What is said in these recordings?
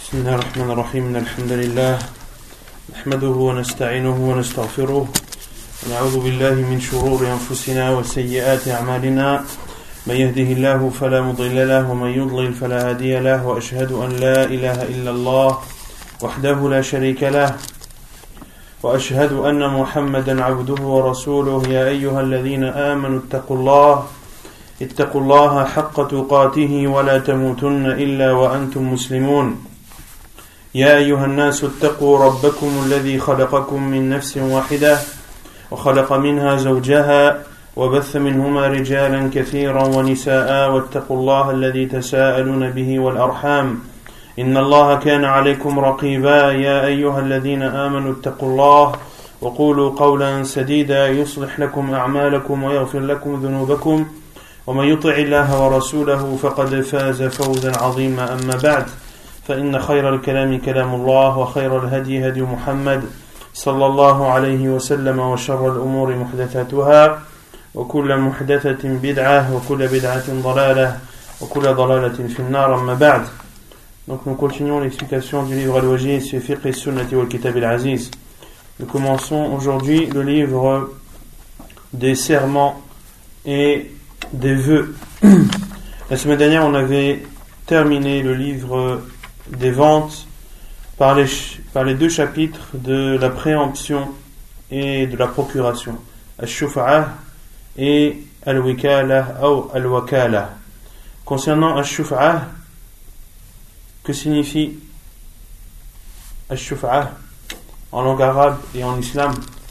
بسم الله الرحمن الرحيم إن الحمد لله نحمده ونستعينه ونستغفره ونعوذ بالله من شرور أنفسنا وسيئات أعمالنا من يهده الله فلا مضل له ومن يضلل فلا هادي له وأشهد أن لا إله إلا الله وحده لا شريك له وأشهد أن محمدا عبده ورسوله يا أيها الذين آمنوا اتقوا الله حق تقاته ولا تموتن إلا وأنتم مسلمون يا أيها الناس اتقوا ربكم الذي خلقكم من نفس واحدة وخلق منها زوجها وبث منهما رجالا كثيرا ونساء واتقوا الله الذي تساءلون به والأرحام إن الله كان عليكم رقيبا يا أيها الذين آمنوا اتقوا الله وقولوا قولا سديدا يصلح لكم أعمالكم ويغفر لكم ذنوبكم ومن يطع الله ورسوله فقد فاز فوزا عظيما أما بعد فإن خير الكلام كلام الله وخير الهدي هدي محمد صلى الله عليه وسلم وشر الأمور محدثاتها وكل محدثة بدعة وكل بدعة ضلالة وكل ضلالة في النار أما بعد. Donc nous continuons l'explication du livre Al-Wajiz fi Fiqh as-Sunnah wal Kitab al-Aziz. Nous commençons aujourd'hui le livre des serments et des vœux. La semaine dernière on avait terminé le livre des ventes par les deux chapitres de la préemption et de la procuration, Ash-Shuf'ah et Al-Wikala ou Al-Wakala. Concernant Ash-Shuf'ah, que signifie Ash-Shuf'ah en langue arabe et en islam?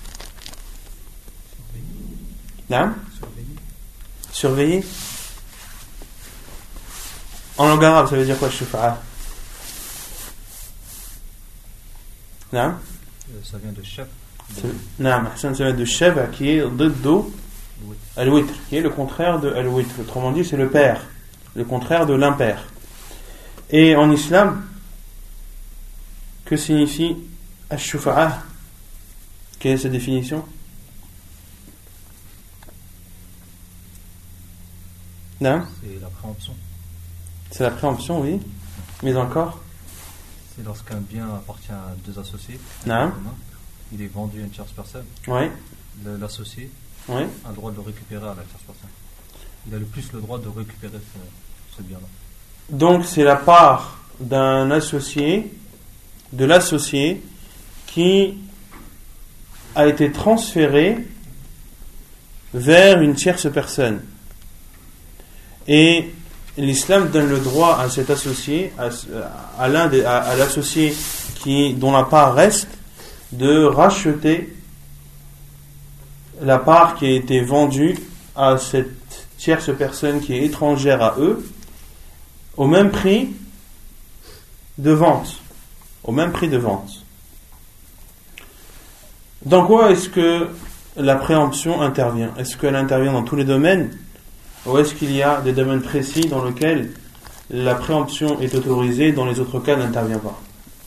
Là? Surveiller. En langue arabe, ça veut dire quoi Ash-Shuf'ah? Là? Ça vient de chef. Ça vient de chef qui est Diddu Al-Witr, qui est le contraire de Al-Witr. Autrement dit, c'est le pair, le contraire de l'impair. Et en islam, que signifie Ash-Shuf'ah? Quelle est sa définition? Non? C'est la préemption. C'est la préemption, oui. Mais encore? C'est lorsqu'un bien appartient à deux associés. Non. Il est vendu à une tierce personne. Oui. L'associé oui. a le droit de le récupérer à la tierce personne. Il a le plus le droit de récupérer ce bien-là. Donc c'est la part d'un associé, de l'associé, qui a été transféré vers une tierce personne. Et l'islam donne le droit à cet associé, à l'associé dont la part reste, de racheter la part qui a été vendue à cette tierce personne qui est étrangère à eux, au même prix de vente. Au même prix de vente. Dans quoi est-ce que la préemption intervient? Est-ce qu'elle intervient dans tous les domaines? Ou est-ce qu'il y a des domaines précis dans lesquels la préemption est autorisée, dans les autres cas n'intervient pas?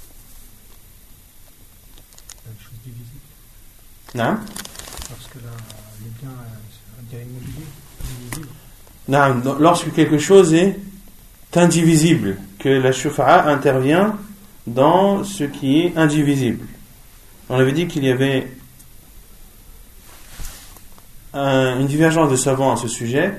Une chose divisible. Non? Lorsque les biens, un bien immobilier, divisible. Non, lorsque quelque chose est indivisible, que la Shuf'a intervient dans ce qui est indivisible. On avait dit qu'il y avait une divergence de savants à ce sujet.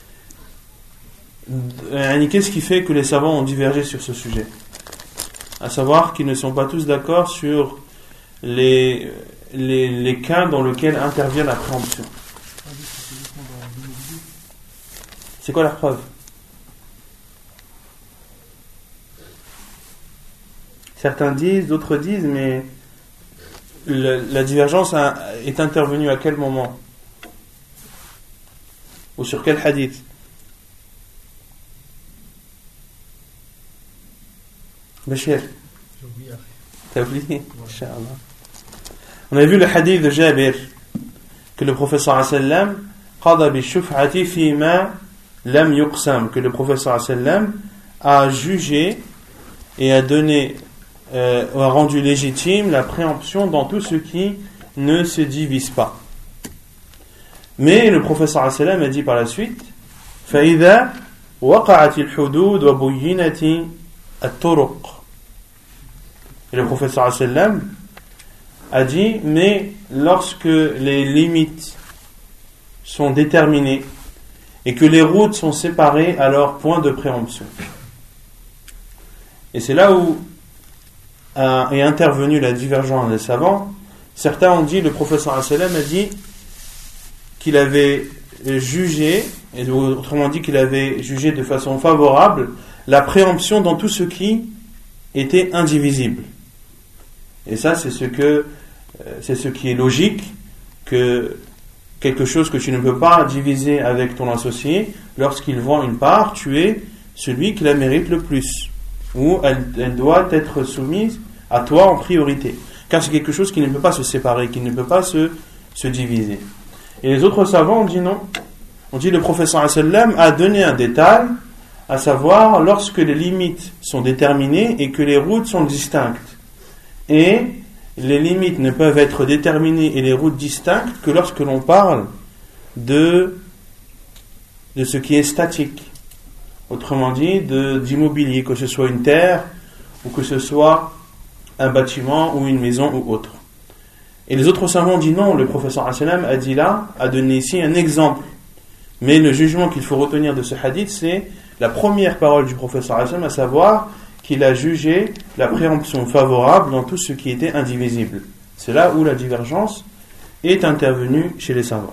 Qu'est-ce qui fait que les savants ont divergé sur ce sujet? À savoir qu'ils ne sont pas tous d'accord sur les cas dans lesquels intervient la préemption. C'est quoi la preuve? Certains disent, d'autres disent, mais la divergence est intervenue à quel moment? Ou sur quel hadith? Bachir, t'as oublié? Inch'Allah. On a vu le hadith de Jabir, que le prophète sallallahu alayhi wa sallam qada bi shuf'ati fima lam yuqsam, que le prophète sallallahu alayhi wa sallam a jugé et a donné, a rendu légitime la préemption dans tout ce qui ne se divise pas. Mais le prophète sallallahu alayhi wa sallam a dit par la suite فَإِذَا وَقَعَتِ الْحُدُودُ وَبُيِّنَتِ الطُّرُقُ Et le prophète sallallahu alayhi wa sallam a dit, mais lorsque les limites sont déterminées et que les routes sont séparées, alors point de préemption. Et c'est là où est intervenue la divergence des savants. Certains ont dit, le prophète sallallahu alayhi wa sallam a dit qu'il avait jugé, et autrement dit qu'il avait jugé de façon favorable la préemption dans tout ce qui était indivisible. Et ça, c'est ce qui est logique, que quelque chose que tu ne peux pas diviser avec ton associé, lorsqu'il vend une part, tu es celui qui la mérite le plus, ou elle doit être soumise à toi en priorité, car c'est quelque chose qui ne peut pas se séparer, qui ne peut pas se diviser. Et les autres savants ont dit non. On dit le prophète sallallahu alayhi wa sallam a donné un détail, à savoir lorsque les limites sont déterminées et que les routes sont distinctes. Et les limites ne peuvent être déterminées et les routes distinctes que lorsque l'on parle de ce qui est statique. Autrement dit, d'immobilier, que ce soit une terre ou que ce soit un bâtiment ou une maison ou autre. Et les autres savants ont dit non, le prophète sallallahu alayhi wa sallam a dit là, a donné ici un exemple. Mais le jugement qu'il faut retenir de ce hadith, c'est la première parole du prophète sallallahu alayhi wa sallam, à savoir qu'il a jugé la préemption favorable dans tout ce qui était indivisible. C'est là où la divergence est intervenue chez les savants.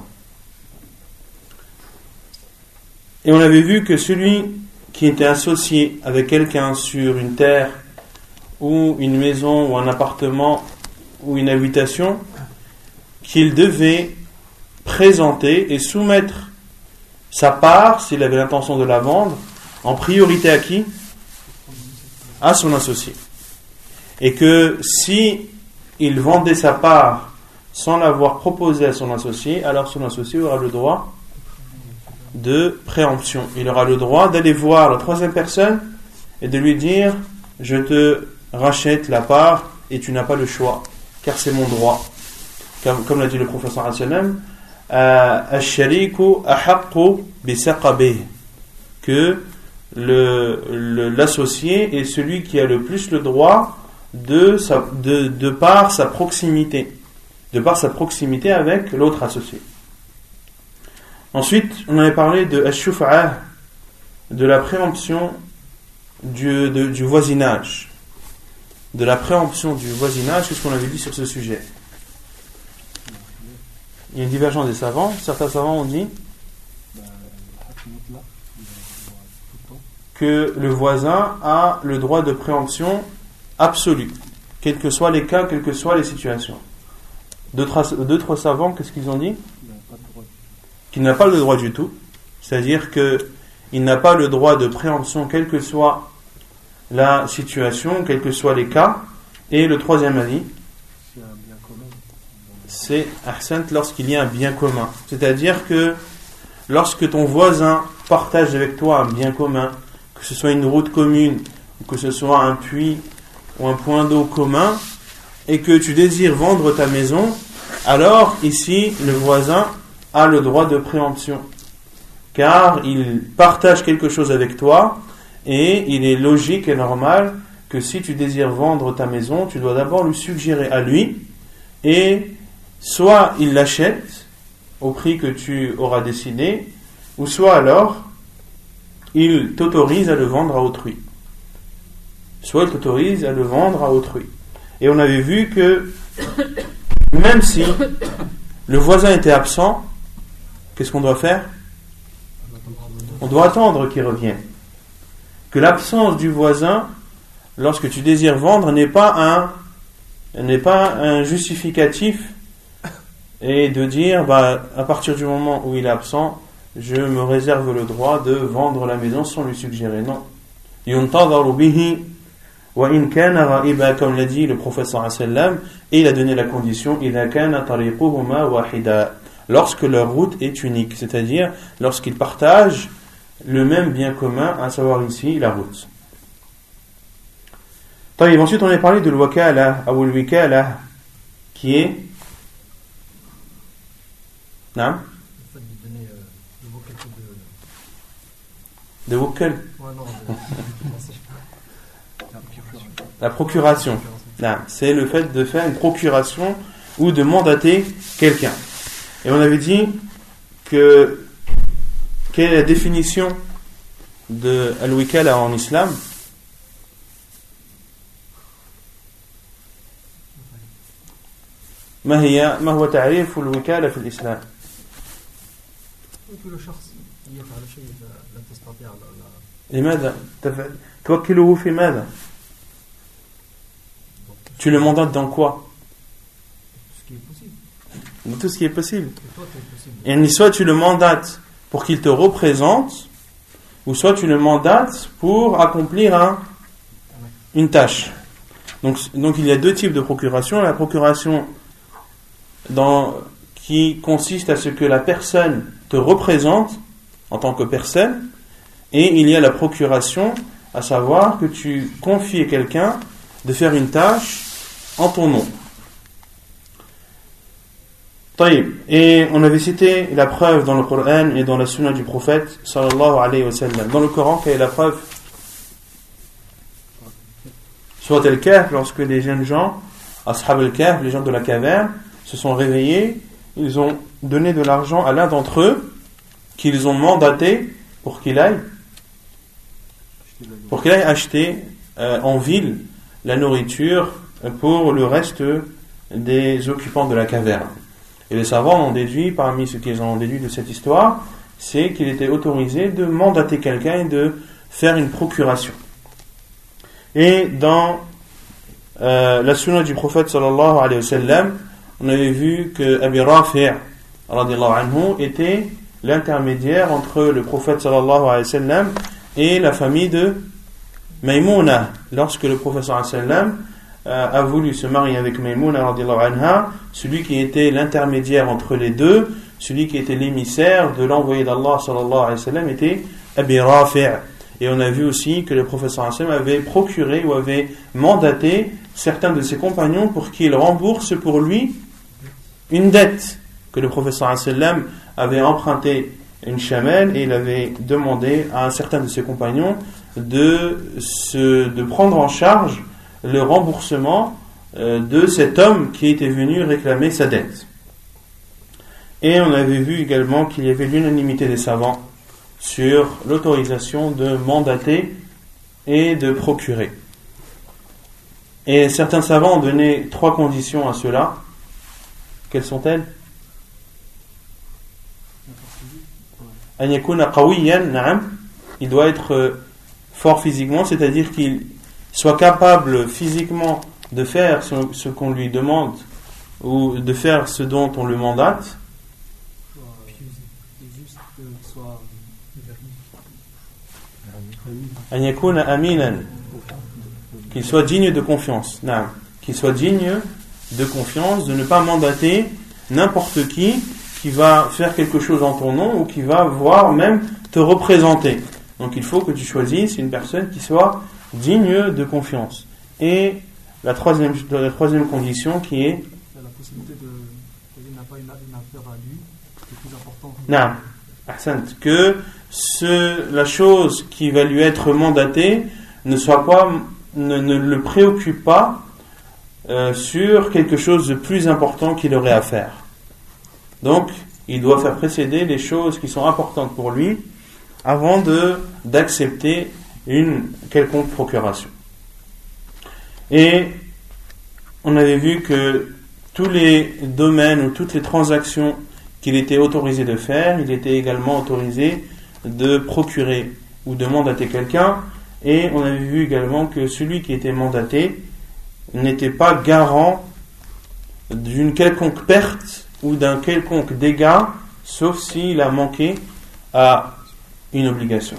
Et on avait vu que celui qui était associé avec quelqu'un sur une terre ou une maison ou un appartement ou une habitation, qu'il devait présenter et soumettre sa part, s'il avait l'intention de la vendre, en priorité à qui ? À son associé. Et que si il vendait sa part sans l'avoir proposé à son associé, alors son associé aura le droit de préemption. Il aura le droit d'aller voir la troisième personne et de lui dire « Je te rachète la part et tu n'as pas le choix, car c'est mon droit. » Comme l'a dit le prophète sallallahu alayhi wa sallam, Ash-shariku ahaqqu bisaqabih, que l'associé est celui qui a le plus le droit de par sa proximité, avec l'autre associé. Ensuite, on avait parlé de ash-shuf'a, de la préemption du voisinage. De la préemption du voisinage, qu'est-ce qu'on avait dit sur ce sujet ? Il y a une divergence des savants. Certains savants ont dit que le voisin a le droit de préemption absolu, quels que soient les cas, quelles que soient les situations. D'autres savants, qu'est-ce qu'ils ont dit ? Qu'il n'a pas le droit du tout, c'est-à-dire qu'il n'a pas le droit de préemption, quelle que soit la situation, quels que soient les cas. Et le troisième avis, c'est ahsant, lorsqu'il y a un bien commun, c'est-à-dire que lorsque ton voisin partage avec toi un bien commun, que ce soit une route commune, ou que ce soit un puits ou un point d'eau commun, et que tu désires vendre ta maison, alors ici le voisin a le droit de préemption, car il partage quelque chose avec toi, et il est logique et normal que si tu désires vendre ta maison, tu dois d'abord lui suggérer à lui, et soit il l'achète au prix que tu auras décidé, ou soit alors il t'autorise à le vendre à autrui. Et on avait vu que même si le voisin était absent, qu'est-ce qu'on doit faire ? On doit attendre qu'il revienne. Que l'absence du voisin, lorsque tu désires vendre, n'est pas un justificatif et de dire à partir du moment où il est absent, je me réserve le droit de vendre la maison sans lui suggérer. Non. Yuntadharu bihi wa in kana ghaiba, comme l'a dit le prophète sallallahu alayhi wa sallam, et il a donné la condition idha kana tariquhuma wahida, lorsque leur route est unique, c'est-à-dire lorsqu'ils partagent le même bien commun, à savoir ici la route. Ensuite on a parlé de l'wakala ou l'wikala, qui est non? Le fait de donner quelque chose de wokal. Ouais, non, La procuration. Là, c'est le fait de faire une procuration ou de mandater quelqu'un. Et on avait dit que quelle est la définition de al-wikala en islam? ما هو تعريف الوكالة في الإسلام؟ كل شخص يفعل شيء لا تستطيع لماذا توكله في ماذا؟ Tu le mandates dans quoi? Dans tout ce qui est possible. Et soit tu le mandates pour qu'il te représente, ou soit tu le mandates pour accomplir une tâche. Donc il y a deux types de procuration. La procuration qui consiste à ce que la personne te représente en tant que personne, et il y a la procuration, à savoir que tu confies à quelqu'un de faire une tâche en ton nom. Et on avait cité la preuve dans le Coran et dans la sunna du prophète sallallahu alayhi wa sallam. Dans le Coran, quelle est la preuve? Surat al-Kahf, lorsque les jeunes gens, Ashab al-Kahf, les gens de la caverne, se sont réveillés, ils ont donné de l'argent à l'un d'entre eux, qu'ils ont mandaté pour qu'il aille acheter en ville la nourriture pour le reste des occupants de la caverne. Et les savants ont déduit, parmi ce qu'ils ont déduit de cette histoire, c'est qu'il était autorisé de mandater quelqu'un et de faire une procuration. Et dans la sunna du prophète sallallahu alayhi wa sallam, on avait vu que Abi Rafi' radiyallahu anhu était l'intermédiaire entre le prophète sallallahu alayhi wa sallam et la famille de Maïmouna. Lorsque le prophète sallallahu alayhi wa sallam a voulu se marier avec Maïmouna radiyallahu anha, celui qui était l'intermédiaire entre les deux, celui qui était l'émissaire de l'envoyé d'Allah sallallahu alayhi wa sallam était Abi Rafi'. Et on a vu aussi que le prophète sallallahu alayhi wa sallam avait procuré ou avait mandaté certains de ses compagnons pour qu'ils remboursent pour lui une dette que le prophète sallallahu alayhi wa sallam avait emprunté une chamelle, et il avait demandé à un certain de ses compagnons de prendre en charge le remboursement de cet homme qui était venu réclamer sa dette. Et on avait vu également qu'il y avait l'unanimité des savants sur l'autorisation de mandater et de procurer. Et certains savants ont donné 3 conditions à cela. Quelles sont-elles? An yakuna qawiyan, na'am. Il doit être fort physiquement, c'est-à-dire qu'il soit capable physiquement de faire ce qu'on lui demande ou de faire ce dont on le mandate. An yakuna aminan, qu'il soit digne de confiance. Non, qu'il soit digne de confiance, de ne pas mandater n'importe qui va faire quelque chose en ton nom ou qui va voire même te représenter. Donc il faut que tu choisisses une personne qui soit digne de confiance. Et la troisième condition qui est la possibilité de n'a pas une affaire à lui, c'est plus important. Non, ahsant, que la chose qui va lui être mandatée ne le préoccupe pas sur quelque chose de plus important qu'il aurait à faire. Donc, il doit faire précéder les choses qui sont importantes pour lui avant d'accepter une quelconque procuration. Et on avait vu que tous les domaines ou toutes les transactions qu'il était autorisé de faire, il était également autorisé de procurer ou de mandater quelqu'un. Et on avait vu également que celui qui était mandaté n'était pas garant d'une quelconque perte ou d'un quelconque dégât, sauf s'il a manqué à une obligation.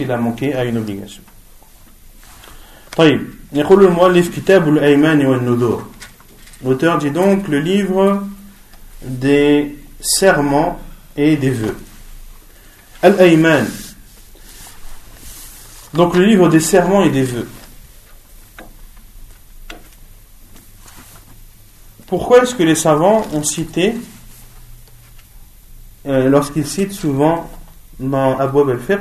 طيب يقول المؤلف كتاب الأيمان والنذور. L'auteur dit donc le livre des serments et des vœux. Al-Ayman. Donc le livre des serments et des vœux. Pourquoi est-ce que les savants ont cité, lorsqu'ils citent souvent dans Abwab al-Fiqh,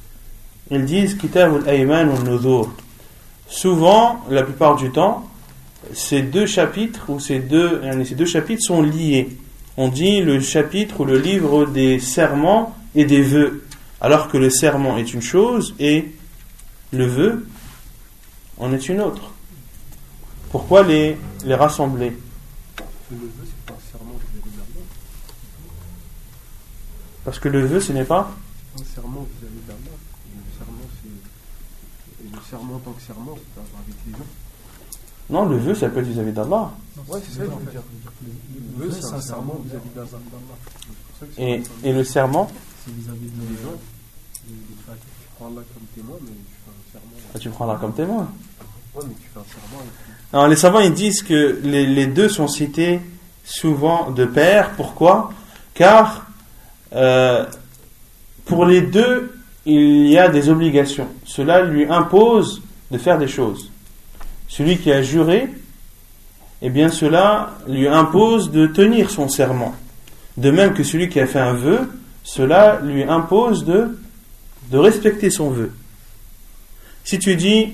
ils disent Kitab al-Ayman wa al-Nuzur. Souvent, la plupart du temps, ces deux chapitres sont liés. On dit le chapitre ou le livre des serments et des vœux, alors que le serment est une chose et le vœu en est une autre. Pourquoi les rassembler? Le vœu, c'est pas un serment vis-à-vis d'Allah. Parce que le vœu, ce n'est pas Un serment vis-à-vis d'Allah. Et le serment en tant que serment, c'est avec les gens. Non, le vœu, ça peut être vis-à-vis d'Allah. Ouais, c'est ça que je veux dire. Le vœu, c'est un serment vis-à-vis d'Allah. Et le serment, C'est vis-à-vis de Les gens, tu prends Allah comme témoin, mais tu fais un serment. tu prends là comme témoin. Ouais, mais tu fais un serment avec lui. Alors, les savants ils disent que les deux sont cités souvent de pair. Pourquoi? Car pour les deux, il y a des obligations. Cela lui impose de faire des choses. Celui qui a juré, eh bien cela lui impose de tenir son serment. De même que celui qui a fait un vœu, cela lui impose de respecter son vœu. Si tu dis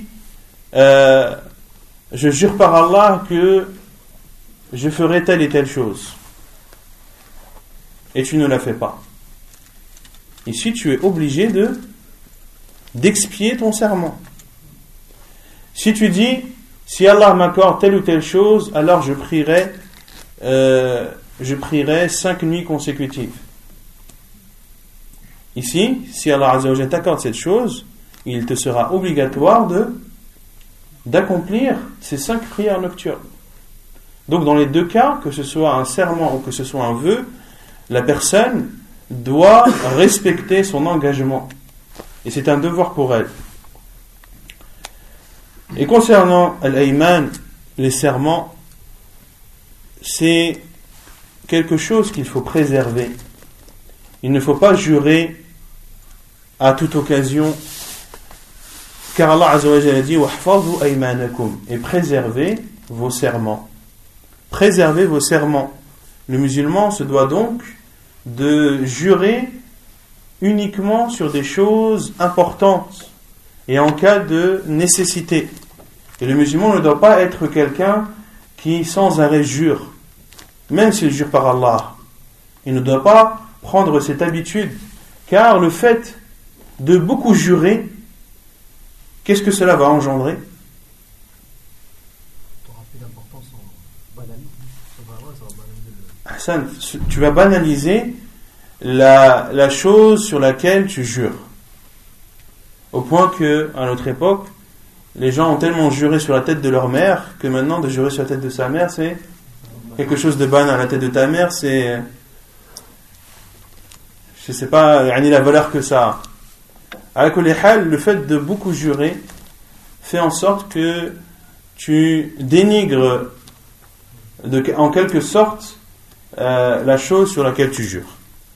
je jure par Allah que je ferai telle et telle chose, et tu ne la fais pas, ici tu es obligé d'expier ton serment. Si tu dis si Allah m'accorde telle ou telle chose, alors je prierai 5 nuits consécutives. Ici, si Allah Azza wa Jalla t'accorde cette chose, il te sera obligatoire d'accomplir ces 5 prières nocturnes. Donc dans les deux cas, que ce soit un serment ou que ce soit un vœu, la personne doit respecter son engagement. Et c'est un devoir pour elle. Et concernant al-ayman, les serments, c'est quelque chose qu'il faut préserver. Il ne faut pas jurer à toute occasion, car Allah Azza wa Jalla dit wahfazu aymanakum, et préservez vos serments. Préservez vos serments. Le musulman se doit donc de jurer uniquement sur des choses importantes et en cas de nécessité. Et le musulman ne doit pas être quelqu'un qui sans arrêt jure, même s'il jure par Allah. Il ne doit pas prendre cette habitude, car le fait de beaucoup jurer, qu'est-ce que cela va engendrer? Hassan, tu vas banaliser la chose sur laquelle tu jures. Au point que, à notre époque, les gens ont tellement juré sur la tête de leur mère que maintenant de jurer sur la tête de sa mère, c'est quelque chose de banal. La tête de ta mère, c'est, je sais pas, il y a ni la valeur que ça a. Le fait de beaucoup jurer fait en sorte que tu dénigres en quelque sorte la chose sur laquelle tu jures.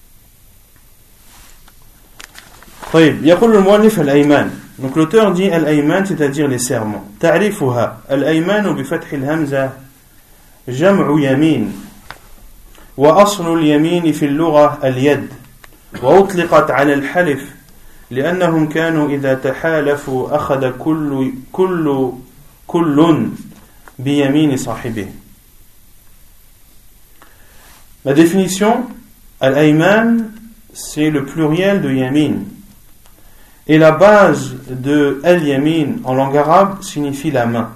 طيب يقول المؤلف الأيمان. Donc l'auteur dit al-ayman, c'est-à-dire les serments. تعريفها الأيمان بفتح الهمزة جمع يمين وأصل اليمين في اللغة اليد وأطلقت على الحلف لأنهم كانوا إذا تحالفوا أخذ كل بيمين صاحبه. La définition, al-ayman, c'est le pluriel de yamin. Et la base de al-yamin en langue arabe signifie la main.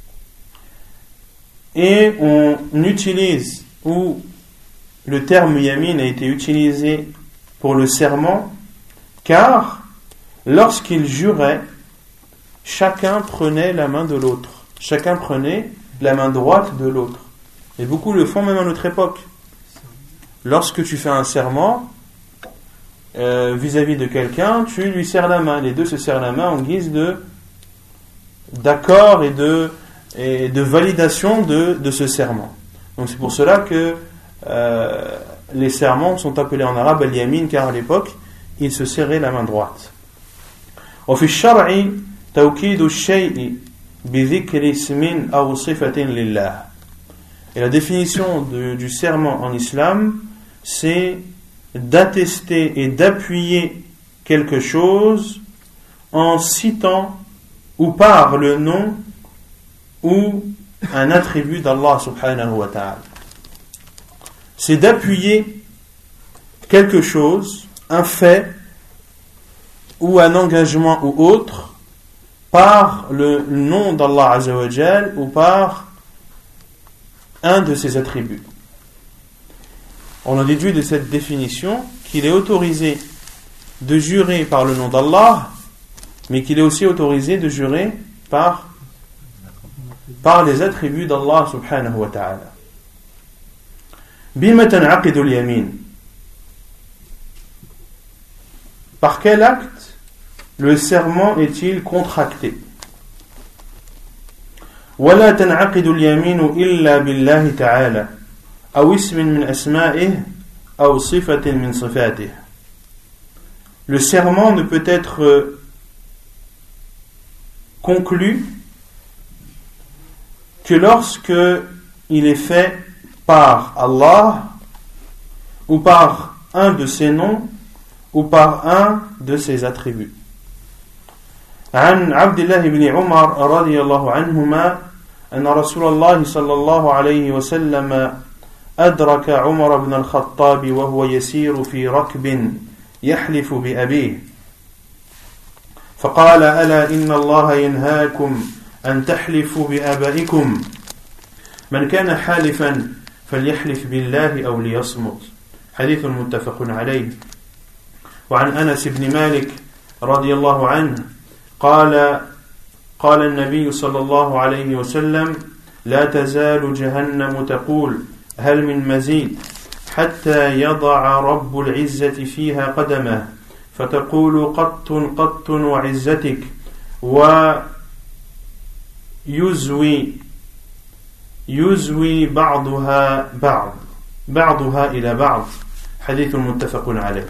Et on utilise, ou le terme yamin a été utilisé pour le serment, car lorsqu'ils juraient, chacun prenait la main de l'autre. Chacun prenait la main droite de l'autre. Et beaucoup le font même à notre époque. Lorsque tu fais un serment vis-à-vis de quelqu'un, tu lui serres la main. Les deux se serrent la main en guise d'accord et de validation de ce serment. Donc c'est pour cela que les serments sont appelés en arabe al-yamin, car à l'époque, ils se serraient la main droite. وفي الشرع توكيد الشيء بذكر اسم أو صفة لله. Et la définition du serment en islam, c'est d'attester et d'appuyer quelque chose en citant ou par le nom ou un attribut d'Allah subhanahu wa ta'ala. C'est d'appuyer quelque chose, un fait, ou un engagement ou autre, par le nom d'Allah azza wa jal ou par un de ses attributs. On a déduit de cette définition qu'il est autorisé de jurer par le nom d'Allah, mais qu'il est aussi autorisé de jurer par les attributs d'Allah subhanahu wa ta'ala. Bima tan'aqidu al-yamin. Par quel acte le serment est-il contracté? ولا تنعقد اليمين إلا بالله تعالى أو اسم من أسمائه أو صفة من صفاته. Le serment ne peut être conclu que lorsque il est fait par Allah ou par un de ses noms ou par un de ses attributs. عن عبد الله بن عمر رضي الله عنهما أن رسول الله صلى الله عليه وسلم أدرك عمر بن الخطاب وهو يسير في ركب يحلف بأبيه فقال ألا إن الله ينهاكم أن تحلفوا بآبائكم من كان حالفا فليحلف بالله أو ليصمت حديث متفق عليه. وعن أنس بن مالك رضي الله عنه قال النبي صلى الله عليه وسلم لا تزال جهنم تقول هل من مزيد حتى يضع رب العزة فيها قدمه فتقول قط وعزتك ويزوي بعضها إلى بعض حديث متفق عليه.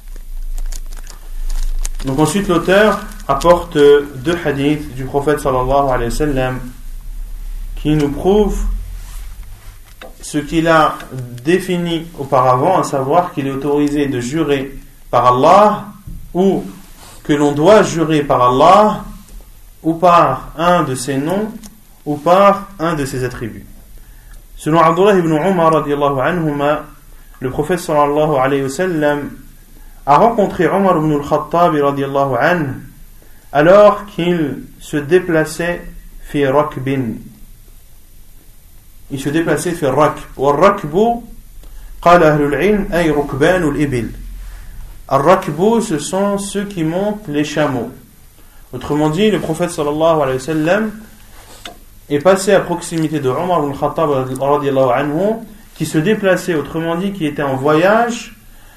Donc ensuite l'auteur apporte deux hadiths du prophète sallallahu alayhi wa sallam qui nous prouvent ce qu'il a défini auparavant, à savoir qu'il est autorisé de jurer par Allah ou que l'on doit jurer par Allah ou par un de ses noms ou par un de ses attributs. Selon Abdullah ibn Umar radiyallahu anhuma, le prophète sallallahu alayhi wa sallam a rencontré Omar ibn al-Khattab radiyallahu anhu alors qu'il se déplaçait fi rakbin. Il se déplaçait fi rakb. Wa rakbu qala ahlul ilm ay rukbanul ibil. Ar-rakbu, ce sont ceux qui montent les chameaux. Autrement dit, le prophète sallallahu alayhi wa sallam est passé à proximité de Omar ibn al-Khattab radiyallahu anhu qui se déplaçait, autrement dit, qui était en voyage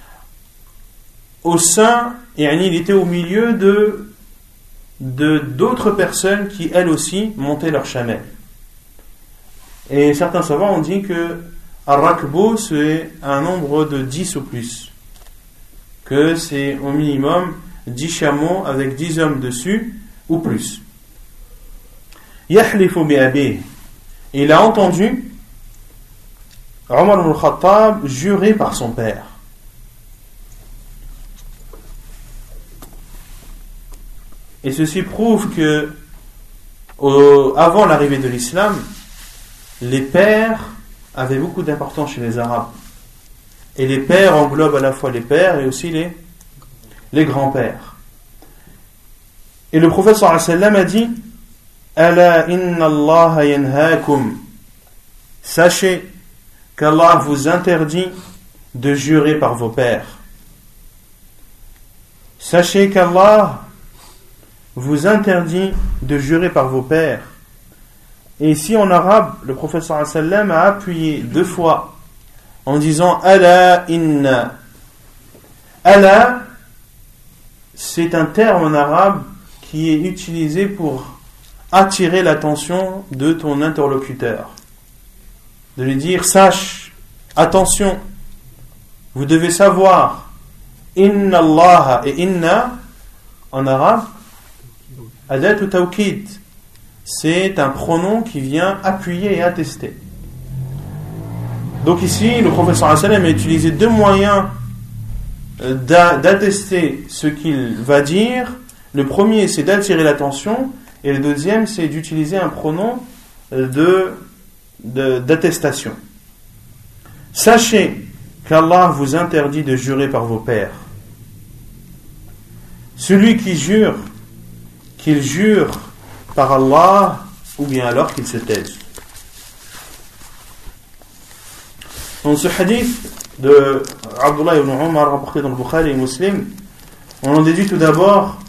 au sein, et il était au milieu d'autres personnes qui elles aussi montaient leur chamelle. Et certains savants ont dit que Ar-Rakbu c'est un nombre de 10 ou plus, que c'est au minimum 10 chameaux avec 10 hommes dessus ou plus. Yahlifu bi abi. Il a entendu Omar ibn al-Khattab jurer par son père. Et ceci prouve que avant l'arrivée de l'islam, les pères avaient beaucoup d'importance chez les Arabes. Et les pères englobent à la fois les pères et aussi les grands-pères. Et le prophète sallallahu alayhi wa sallam a dit Ala inna Allah yanhaakum. Sachez qu'Allah vous interdit de jurer par vos pères. Sachez qu'Allah vous interdit de jurer par vos pères. Et ici en arabe, le prophète sallallahu alayhi wa sallam a appuyé 2 fois en disant Ala inna. Ala, c'est un terme en arabe qui est utilisé pour attirer l'attention de ton interlocuteur. De lui dire sache, attention, vous devez savoir. Inna Allah et inna en arabe Adat ou tawkid, c'est un pronom qui vient appuyer et attester. Donc ici, le prophète sallallahu alayhi wa sallam a utilisé 2 moyens d'attester ce qu'il va dire. Le premier, c'est d'attirer l'attention, et le deuxième, c'est d'utiliser un pronom d'attestation. Sachez qu'Allah vous interdit de jurer par vos pères. Celui qui jure, qu'il jure par Allah, ou bien alors qu'il se taise. Dans ce hadith de Abdullah ibn Umar, rapporté dans le Bukhari et Muslim, on en déduit tout d'abord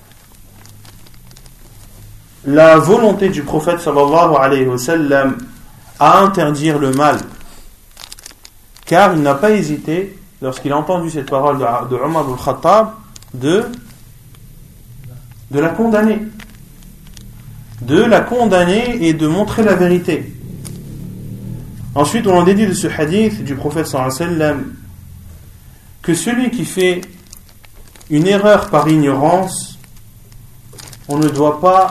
la volonté du prophète sallallahu alayhi wa sallam à interdire le mal, car il n'a pas hésité, lorsqu'il a entendu cette parole de Omar ibn Khattab, de la condamner, et de montrer la vérité. Ensuite, on en déduit de ce hadith du prophète sallallahu alayhi wa sallam que celui qui fait une erreur par ignorance, on ne doit pas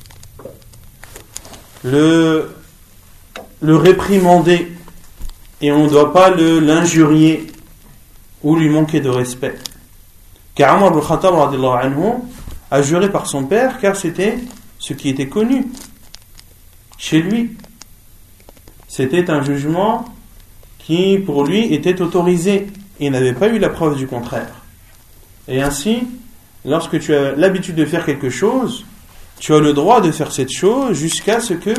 le réprimander et on ne doit pas l'injurier ou lui manquer de respect. Car Omar ibn Khattab radhiyallahu anhu a juré par son père, car c'était ce qui était connu chez lui. C'était un jugement qui pour lui était autorisé et n'avait pas eu la preuve du contraire. Et ainsi, lorsque tu as l'habitude de faire quelque chose, tu as le droit de faire cette chose jusqu'à ce que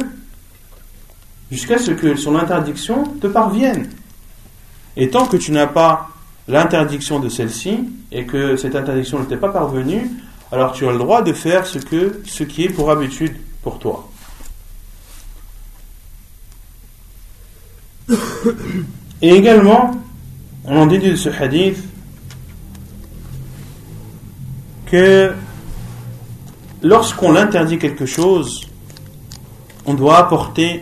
son interdiction te parvienne. Et tant que tu n'as pas l'interdiction de celle-ci, et que cette interdiction ne t'est pas parvenue, alors tu as le droit de faire ce qui est pour habitude pour toi. Et également, on en déduit de ce hadith que lorsqu'on interdit quelque chose, on doit apporter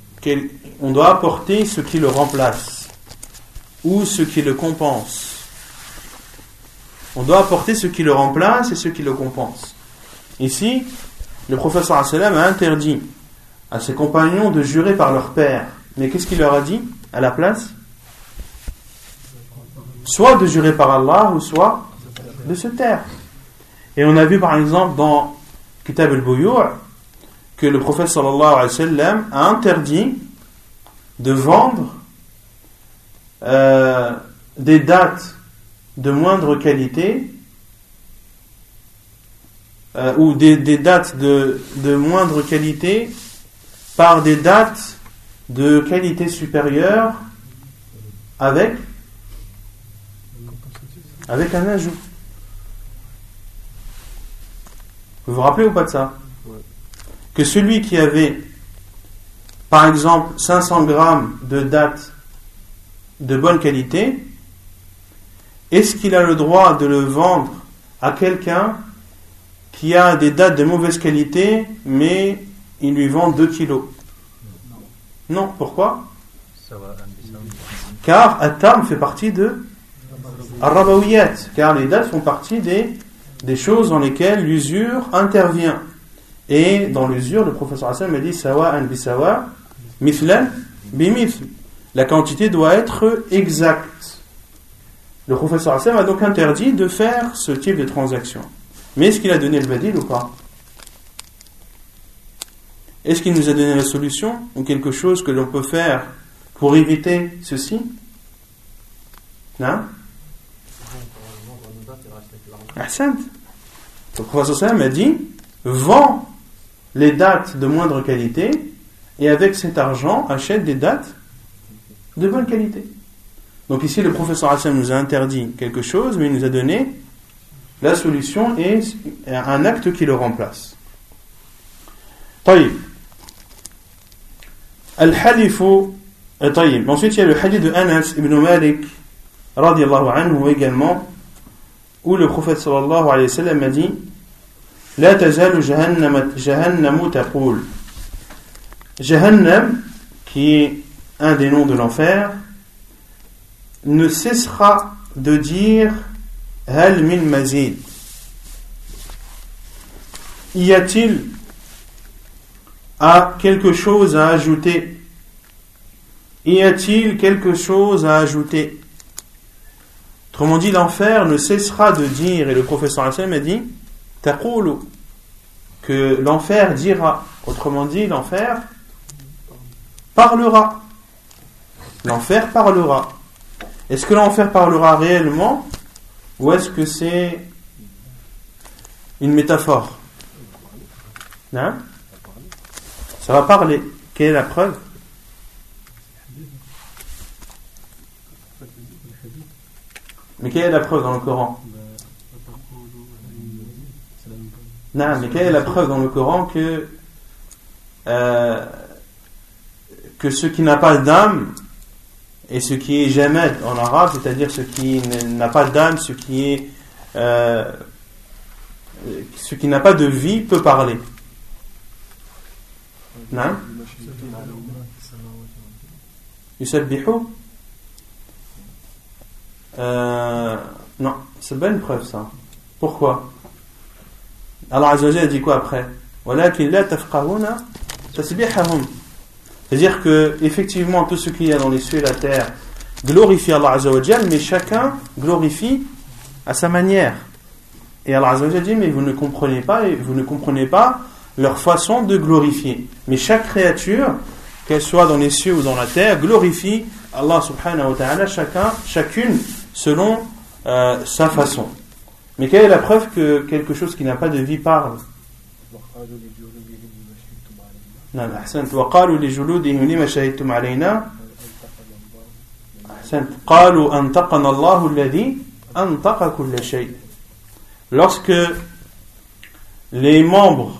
ce qui le remplace ou ce qui le compense. On doit apporter ce qui le remplace et ce qui le compense. Ici, le prophète sallallahu alayhi wa sallam a interdit à ses compagnons de jurer par leur père. Mais qu'est-ce qu'il leur a dit à la place? Soit de jurer par Allah ou soit de se taire. Et on a vu par exemple dans Kitab al-Buyu' que le prophète sallallahu alayhi wa sallam a interdit de vendre des dattes de moindre qualité ou des dattes de moindre qualité par des dattes de qualité supérieure avec un ajout. Vous vous rappelez ou pas de ça? Que celui qui avait par exemple 500 grammes de dattes de bonne qualité, est-ce qu'il a le droit de le vendre à quelqu'un qui a des dattes de mauvaise qualité mais il lui vend 2 kilos? Non, pourquoi? Car At-Tam fait partie de Ar-Rabawiyat, car les dattes font partie des choses dans lesquelles l'usure intervient. Et dans l'usure, le professeur Hassan m'a dit Sawa'an bisawa, mithlan bimithl. La quantité doit être exacte. Le professeur Hassan a donc interdit de faire ce type de transaction. Mais est-ce qu'il a donné le badil ou pas? Est-ce qu'il nous a donné la solution ou quelque chose que l'on peut faire pour éviter ceci? Non? Ahsant. Le professeur Hassan m'a dit vends les dattes de moindre qualité et avec cet argent achète des dattes de bonne qualité. Donc ici le professeur Hassan nous a interdit quelque chose, mais il nous a donné la solution et un acte qui le remplace. طيب. الحلف طيب. Ensuite il y a le hadith de Anas ibn Malik radiyallahu anhu également, où le prophète sallallahu alayhi wa sallam a dit لا تزال جهنم تقول. Jahannam, qui est un des noms de l'enfer, ne cessera de dire Hal min mazid. Y a-t-il quelque chose à ajouter? Y a-t-il quelque chose à ajouter? Autrement dit, l'enfer ne cessera de dire, et le professeur Hassan a dit taqulu, que l'enfer dira. Autrement dit, l'enfer parlera. L'enfer parlera. Est-ce que l'enfer parlera réellement ou est-ce que c'est une métaphore? Non? Ça va parler. Quelle est la preuve? Mais quelle est la preuve dans le Coran? Non, mais quelle est la preuve dans le Coran que ce qui n'a pas d'âme et ce qui est jamais en arabe, c'est-à-dire ce qui n'a pas d'âme, ce qui n'a pas de vie peut parler. Non? Yusabbihu? Non, c'est pas une preuve ça. Pourquoi? Allah Azza wa Jalla dit quoi après? وَلَكِنْ لَا تَفْقَهُونَ تَسْبِحَهُمْ. C'est-à-dire que effectivement tout ce qu'il y a dans les cieux et la terre glorifie Allah Azza wa Jalla, mais chacun glorifie à sa manière. Et Allah Azza wa Jalla dit mais vous ne comprenez pas leur façon de glorifier. Mais chaque créature, qu'elle soit dans les cieux ou dans la terre, glorifie Allah subhanahu wa ta'ala, chacune selon sa façon. Mais quelle est la preuve que quelque chose qui n'a pas de vie parle? نعم أحسنت وقالوا لجلودهم لما شهدتم علينا أحسنت قالوا أنطقنا الله الذي أنطق كل شيء. Lorsque les membres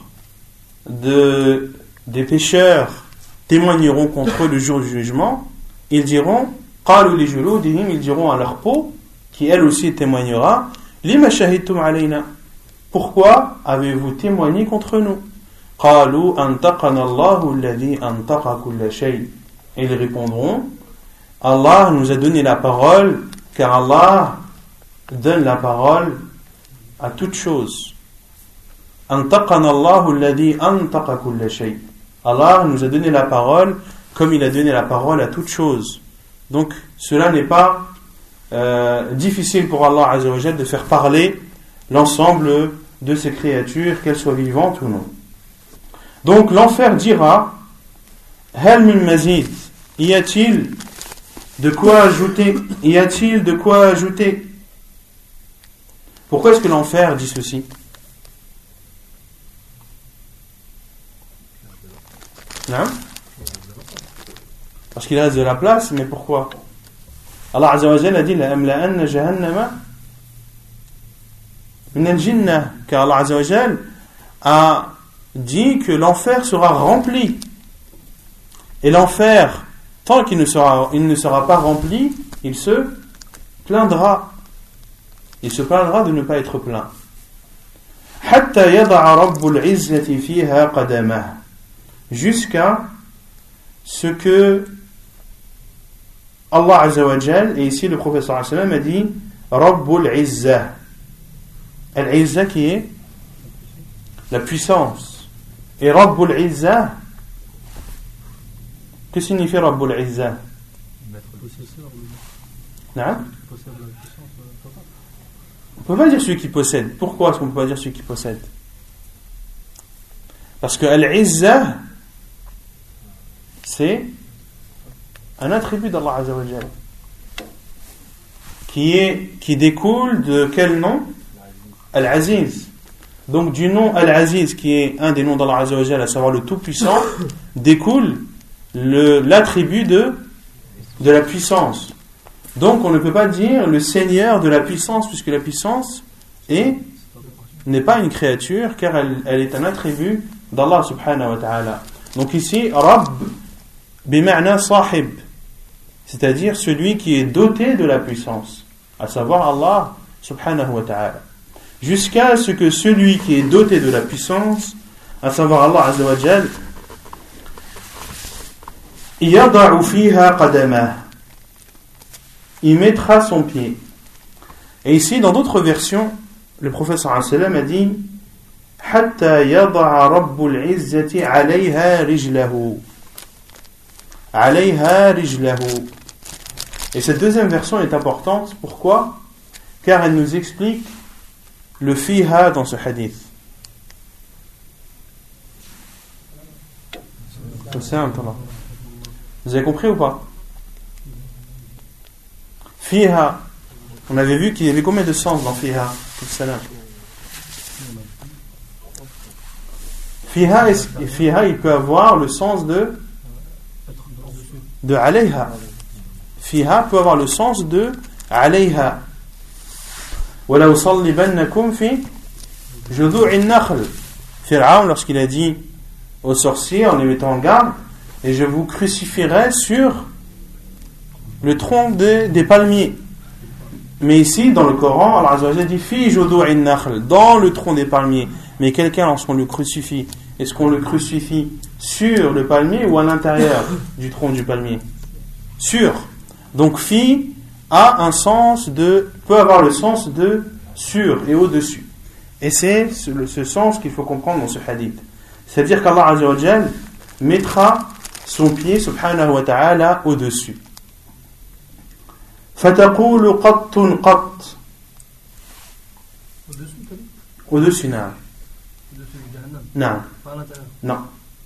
des pécheurs témoigneront contre eux le jour du jugement, ils diront قالوا لجلودهم, ils diront à leur peau qui elle aussi témoignera لما شهدتم علينا, pourquoi avez-vous témoigné contre nous? قالوا أنطقنا الله الذي أنطق كل شيء. Et ils répondront Allah nous a donné la parole car Allah donne la parole à toute chose. أنطقنا الله الذي أنطق كل شيء. Allah nous a donné la parole comme il a donné la parole à toute chose. Donc cela n'est pas difficile pour Allah Azza wa Jalla de faire parler l'ensemble de ces créatures, qu'elles soient vivantes ou non. Donc l'enfer dira Hal min mazid, y a-t-il de quoi ajouter? Y a-t-il de quoi ajouter? Pourquoi est-ce que l'enfer dit ceci? Non? Parce qu'il reste de la place, mais pourquoi? Allah Azza wa Jalla a dit La amla'anna jahannama min al-jinnah, car Allah Azza wa Jalla a dit que l'enfer sera rempli. Et l'enfer, tant qu'il ne sera pas rempli, il se plaindra. Il se plaindra de ne pas être plein. Hatta yada'a rabbul izzati fiha qadamah. Jusqu'à ce que Allah Azza wa Jal, et ici le prophète sallallahu alayhi wa sallam a dit Rabbul Izzah. Al-Izzah qui est la puissance. Et Rabbul Izzah, que signifie Rabbul Izzah? Non? On ne peut pas dire celui qui possède. Pourquoi est-ce qu'on ne peut pas dire celui qui possède? Parce que Al-Izzah, c'est un attribut d'Allah Azza wa Jalla qui découle de quel nom? Al-Aziz. Donc du nom Al-Aziz, qui est un des noms d'Allah Azza wa Jalla, à savoir le Tout-Puissant, découle l'attribut de la puissance. Donc on ne peut pas dire le Seigneur de la puissance, puisque la puissance n'est pas une créature, car elle est un attribut d'Allah subhanahu wa ta'ala. Donc ici, Rabb bima'na sahib, c'est-à-dire celui qui est doté de la puissance, à savoir Allah subhanahu wa ta'ala. Jusqu'à ce que celui qui est doté de la puissance, à savoir Allah azza wa jal, yada'u fiha qadamah, il mettra son pied. Et ici, dans d'autres versions, le prophète sallallahu alayhi wa sallam a dit hatta yada'a rabbul izzati alayha rijlahu. Alayha rijlahu. Et cette deuxième version est importante. Pourquoi? Car elle nous explique le fiha dans ce hadith. Vous avez compris ou pas? Fiha. On avait vu qu'il y avait combien de sens dans Fiha? Fiha, il peut avoir le sens de alayha. Fiha peut avoir le sens de alayha. Wala usallibannakum fi judu'in nakhl. Pharaon, lorsqu'il a dit aux sorciers en les mettant en garde, et je vous crucifierai sur le tronc des palmiers. Mais ici, dans le Coran, Allah Azza wa Jalla dit fi judu'in nakhl, dans le tronc des palmiers. Mais quelqu'un, lorsqu'on le crucifie, est-ce qu'on le crucifie sur le palmier ou à l'intérieur du tronc du palmier? Sur. Donc fi a un sens peut avoir le sens de sur et au-dessus. Et c'est ce sens qu'il faut comprendre dans ce hadith. C'est-à-dire qu'Allah Azza wa Jalla mettra son pied, subhanahu wa ta'ala, au-dessus. Fataqulu qattun qatt. Au-dessus, t'as dit? Au-dessus, naam. Au-dessus du Jahannam. Naam. Pas à l'intérieur. Non.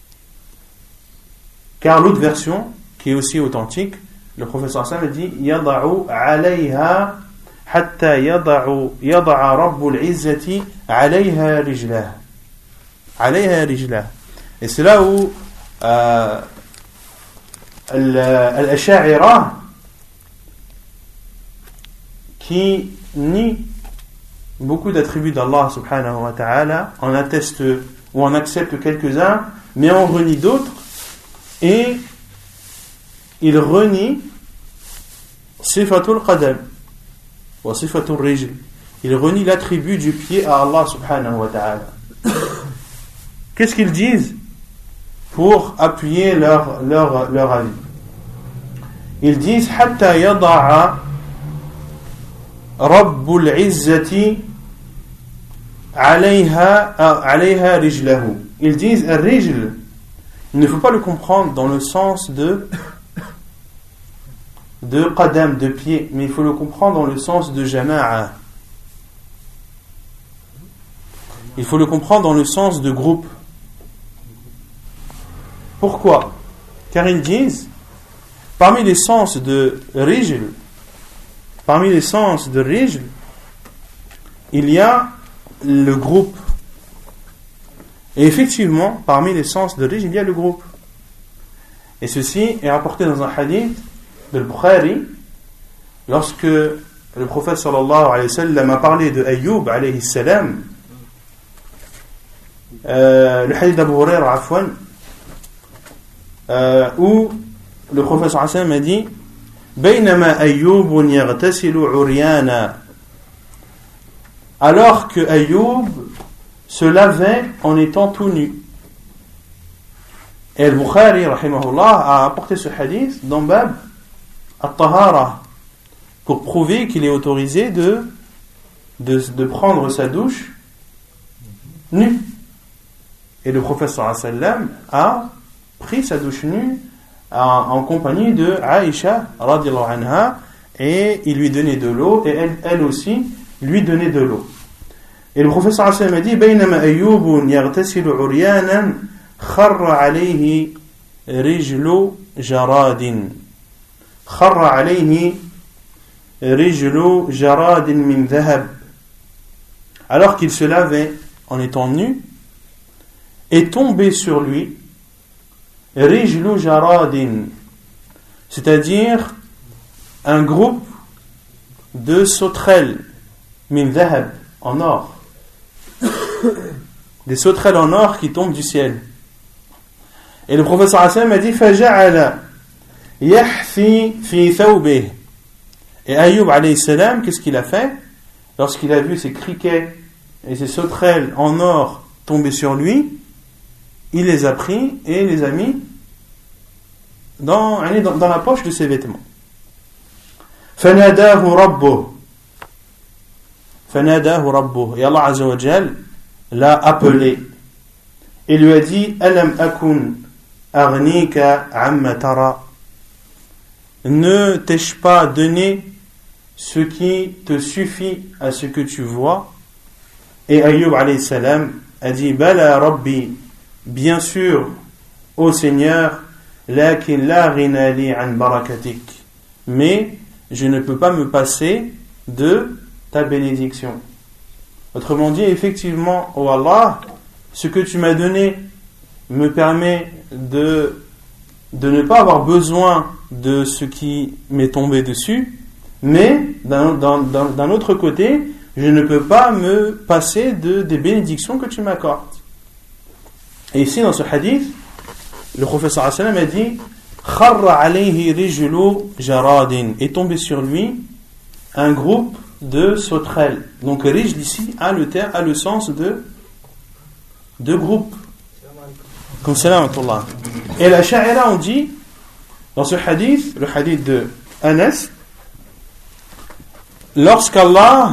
Car l'autre version, qui est aussi authentique, le professeur Hassan a dit yada'u alayha hatta yada'a rabbul izzati alayha rijlah. Alayha rijlah. Et c'est là où al-Asha'ira, qui nie beaucoup d'attributs d'Allah subhanahu wa ta'ala, en atteste ou en accepte quelques-uns, mais en renie d'autres, et il renie sifatul qadam wa sifatul rijl. Il renie l'attribut du pied à Allah subhanahu wa ta'ala. Qu'est-ce qu'ils disent pour appuyer leur avis? Ils disent hatta yada'a rabbul izzati alayha rijlahu. Ils disent al-rijl, il ne faut pas le comprendre dans le sens de qadam, de pied, mais il faut le comprendre dans le sens de jama'a. Il faut le comprendre dans le sens de groupe. Pourquoi? Car ils disent, parmi les sens de rijl, il y a le groupe. Et effectivement, parmi les sens de rijl, il y a le groupe. Et ceci est rapporté dans un hadith de Bukhari, lorsque le prophète sallallahu alayhi wa sallam a parlé de Ayyub alayhi salam, le hadith d'Abu Hurairah afwan, où le prophète sallallahu alayhi wa sallam a dit بينما أيوب يغتسل عريانا, alors que Ayyub se lavait en étant tout nu. Et Al-Bukhari rahimahullah a apporté ce hadith dans Bab At-Tahara pour prouver qu'il est autorisé de prendre sa douche nu. Et le prophète sallallahu alayhi wa sallam a pris sa douche nue en compagnie de Aïcha radiyallahu anha, et il lui donnait de l'eau, et elle aussi lui donnait de l'eau. Et le prophète sallallahu alayhi wa sallam a dit بينما أيوب يغتسل عريانا خر عليه رجل جراد خر عليه رجل جراد من ذهب. Alors qu'il se lavait en étant nu, est tombé sur lui rijlu jaradin, c'est-à-dire un groupe de sauterelles min dhahab, en or, des sauterelles en or qui tombent du ciel. Et le prophète sallallahu alayhi wa sallam a dit faja'ala yahthi fi thawbih. Et Ayyub alayhi salam, qu'est-ce qu'il a fait lorsqu'il a vu ces criquets et ces sauterelles en or tomber sur lui? Il les a pris et les a mis dans la poche de ses vêtements. فَنَادَاهُ رَبُّهُ. Et Allah Azza wa Jal l'a appelé et lui a dit أَلَمْ أَكُنْ أَغْنِيكَ عَمَّ تَرَى. Ne t'ai-je pas donné ce qui te suffit à ce que tu vois? Et Ayyub alayhi salam a dit Bala Rabbi, bien sûr, ô Seigneur, لكن لا غنى لي عن بركتك. Mais je ne peux pas me passer de ta bénédiction. Autrement dit, effectivement, oh Allah, ce que tu m'as donné me permet de ne pas avoir besoin de ce qui m'est tombé dessus, mais d'un autre côté, je ne peux pas me passer des bénédictions que tu m'accordes. Et ici, dans ce hadith, le prophète sallallahu alayhi wa sallam a dit Kharra alayhi rijlu jaradin, est tombé sur lui un groupe de sauterelles. Donc rijl ici a le sens de groupe. Comme salam wa. Et la sha'ira, on dit dans ce hadith, le hadith de Anas, lorsqu'Allah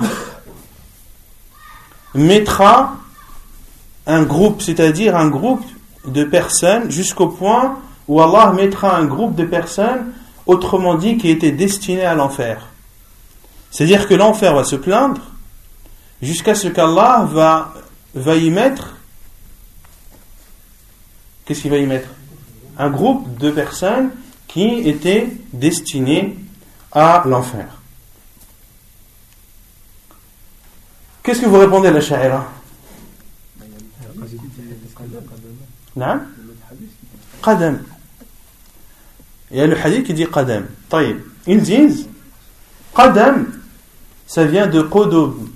mettra un groupe, c'est-à-dire un groupe de personnes, jusqu'au point où Allah mettra un groupe de personnes, autrement dit, qui étaient destinées à l'enfer. C'est-à-dire que l'enfer va se plaindre jusqu'à ce qu'Allah va y mettre. Qu'est-ce qu'il va y mettre? Un groupe de personnes qui étaient destinées à l'enfer. Qu'est-ce que vous répondez à la sha'ira? Non? Qadam. Il y a le hadith qui dit Qadam. Taïb. Ils disent Qadam, ça vient de Qudum.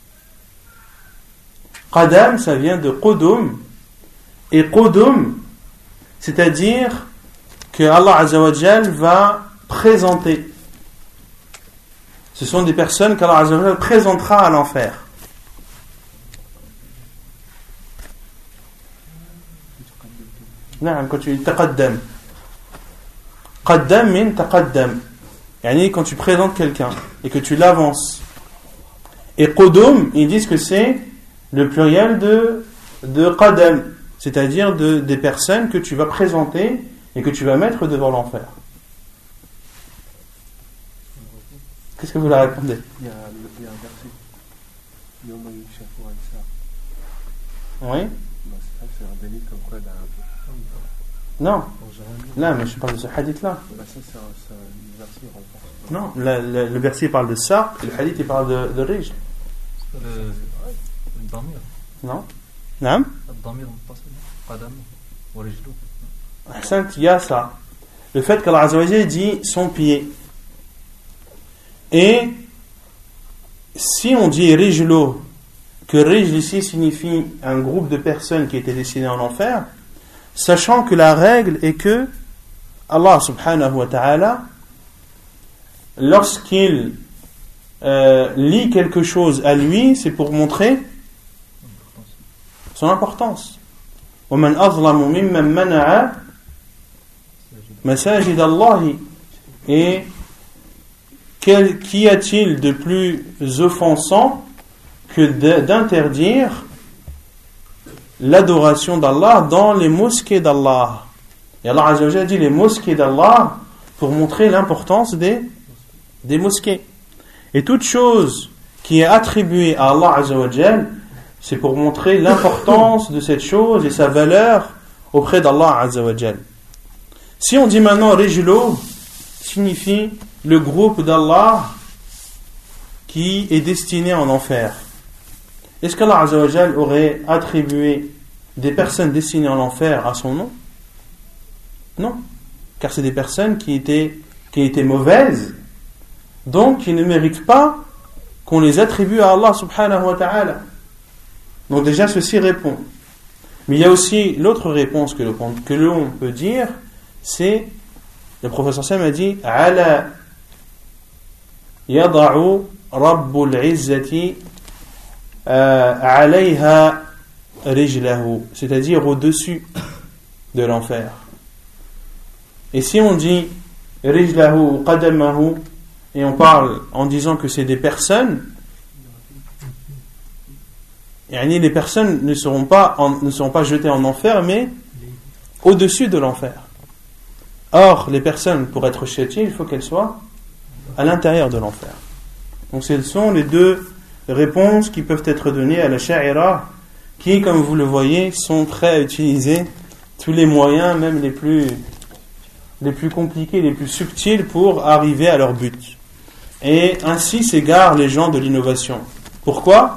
Qadam, ça vient de Qudum. Et Qudum, c'est-à-dire que Allah Azza wa Jal va présenter. Ce sont des personnes qu'Allah Azza wa Jal présentera à l'enfer. Non, quand tu dis taqaddam. Qaddam min taqaddam. Yani quand tu présentes quelqu'un et que tu l'avances. Et qudum, ils disent que c'est le pluriel de qadam, c'est-à-dire des personnes que tu vas présenter et que tu vas mettre devant l'enfer. Qu'est-ce que vous leur répondez? Il y a un verset. Oui. C'est un délit comme quoi non. Là, mais je parle de ce hadith-là. Ça, c'est un verset renforce. Non, le verset parle de ça, et le hadith il parle de rijl. Le damir. Non. Non. Le damir muttasil. Qadam wa rijlu. Ahsant, il y a ça. Le fait qu'Allah Azza wa Jalla dit son pied. Et si on dit rijlo, que rijl ici signifie un groupe de personnes qui étaient destinées en enfer, sachant que la règle est que Allah subhanahu wa ta'ala, lorsqu'il lit quelque chose à lui, c'est pour montrer son importance. وَمَنْ أَظْلَمُ مِمَّنْ مَنَعَ مَسَاجِدَ اللَّهِ. Et qu'y a-t-il de plus offensant que d'interdire l'adoration d'Allah dans les mosquées d'Allah? Et Allah Azza wa Jalla dit les mosquées d'Allah pour montrer l'importance des mosquées. Et toute chose qui est attribuée à Allah Azza wa Jalla, c'est pour montrer l'importance de cette chose et sa valeur auprès d'Allah Azza wa Jalla. Si on dit maintenant Rijlo, signifie le groupe d'Allah qui est destiné en enfer. Est-ce qu'Allah Azza wa Jalla aurait attribué des personnes destinées en enfer à son nom? Non, car c'est des personnes qui étaient mauvaises, donc qui ne méritent pas qu'on les attribue à Allah subhanahu wa ta'ala. Donc déjà ceci répond. Mais il y a aussi l'autre réponse que l'on peut dire, c'est le professeur Sam a dit ala yada'u rabbul izzati alayha rijlahu, c'est-à-dire au-dessus de l'enfer. Et si on dit rijlahu ou qadamahu, et on parle en disant que c'est des personnes, les personnes ne seront pas jetées en enfer, mais au-dessus de l'enfer. Or, les personnes, pour être châtiées, il faut qu'elles soient à l'intérieur de l'enfer. Donc, ce sont les deux réponses qui peuvent être données à la sha'ira, qui, comme vous le voyez, sont prêts à utiliser tous les moyens, même les plus les plus compliqués, les plus subtils pour arriver à leur but. Et ainsi s'égarent les gens de l'innovation. Pourquoi ?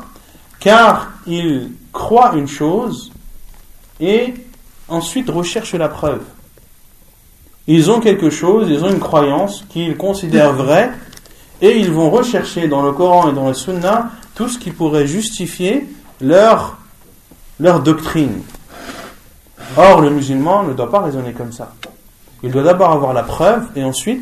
Car ils croient une chose et ensuite recherchent la preuve. Ils ont quelque chose, ils ont une croyance qu'ils considèrent vraie et ils vont rechercher dans le Coran et dans la Sunna tout ce qui pourrait justifier leur doctrine. Or, le musulman ne doit pas raisonner comme ça. Il doit d'abord avoir la preuve et ensuite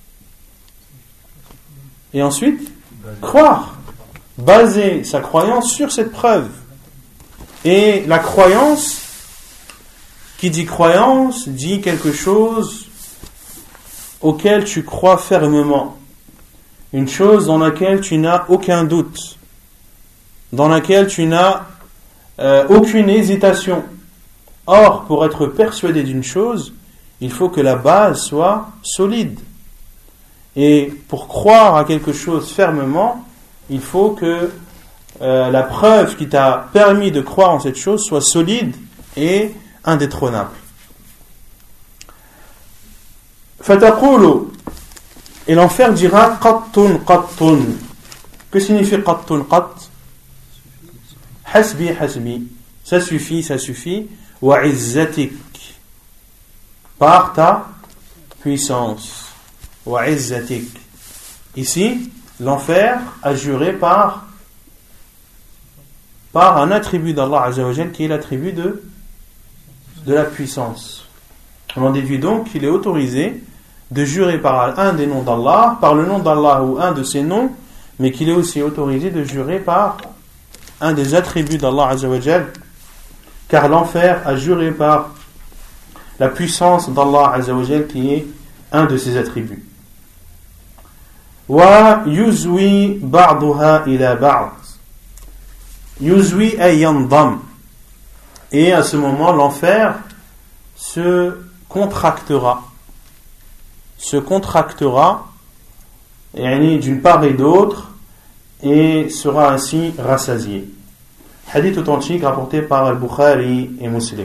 croire. Baser sa croyance sur cette preuve. Et la croyance, qui dit croyance, dit quelque chose auquel tu crois fermement. Une chose dans laquelle tu n'as aucun doute. Dans laquelle tu n'as aucune hésitation. Or, pour être persuadé d'une chose, il faut que la base soit solide. Et pour croire à quelque chose fermement, il faut que la preuve qui t'a permis de croire en cette chose soit solide et indétrônable. Fataqulu, et l'enfer dira qattun qattun. Que signifie qattun qatt? Hasbi hasbi, ça suffit, ça suffit. Wa izzatik, par ta puissance. Wa izzatik. Ici, l'enfer a juré par un attribut d'Allah Azza wa Jal qui est l'attribut de la puissance. On en déduit donc qu'il est autorisé de jurer par un des noms d'Allah, par le nom d'Allah ou un de ses noms, mais qu'il est aussi autorisé de jurer par un des attributs d'Allah Azza wa Jal, car l'enfer a juré par la puissance d'Allah Azza wa Jal qui est un de ses attributs. Wa yuzwi ba'duha ila ba'd. Yuzwi ay yandam. Et à ce moment, l'enfer se contractera d'une part et d'autre et sera ainsi rassasié. Hadith authentique rapporté par Al-Bukhari et Muslim.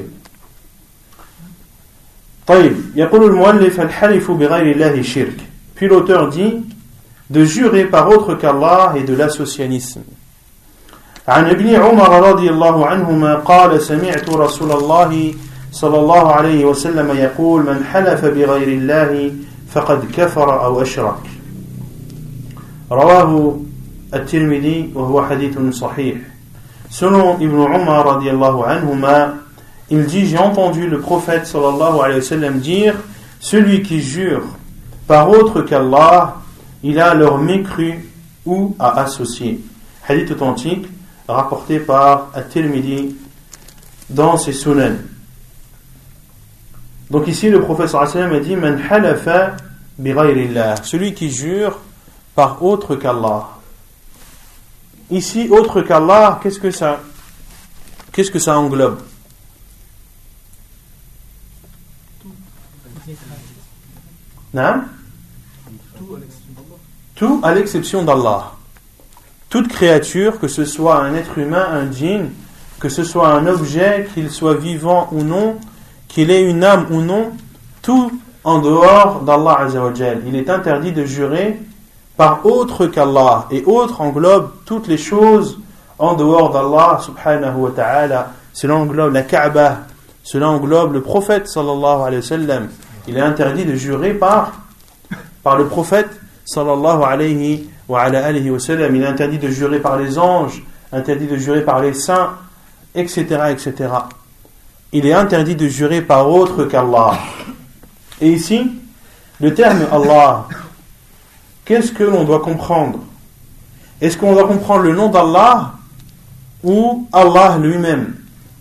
طيب يقول المؤلف الحلف بغير الله شرك. Puis l'auteur dit de jurer par autre qu'Allah et de l'associanisme. عن ابن عمر رضي الله عنهما قال سمعت رسول الله صلى الله عليه وسلم يقول من حلف بغير الله فقد كفر أو أشرك. رواه الترمذي وهو حديث صحيح. Selon Ibn Umar radiyallahu anhuma, il dit, j'ai entendu le prophète sallallahu alayhi wa sallam dire, celui qui jure par autre qu'Allah, il a alors mécru ou a associé. Hadith authentique rapporté par At-Tirmidhi dans ses sunan. Donc ici le prophète sallallahu alayhi wa sallam a dit, man halafa bi ghayrillah, celui qui jure par autre qu'Allah. Ici, autre qu'Allah, qu'est-ce que ça englobe? Non? Tout à l'exception d'Allah. Toute créature, que ce soit un être humain, un djinn, que ce soit un objet, qu'il soit vivant ou non, qu'il ait une âme ou non, tout en dehors d'Allah Azza wa Jal. Il est interdit de jurer par autre qu'Allah, et autre englobe toutes les choses en dehors d'Allah subhanahu wa ta'ala. Cela englobe la Kaaba, cela englobe le prophète sallallahu alayhi wa sallam. Il est interdit de jurer par le prophète sallallahu alayhi wa wa sallam. Il est interdit de jurer par les anges, interdit de jurer par les saints, etc., etc. Il est interdit de jurer par autre qu'Allah. Et ici, le terme Allah, qu'est-ce que l'on doit comprendre? Est-ce qu'on doit comprendre le nom d'Allah ou Allah lui-même?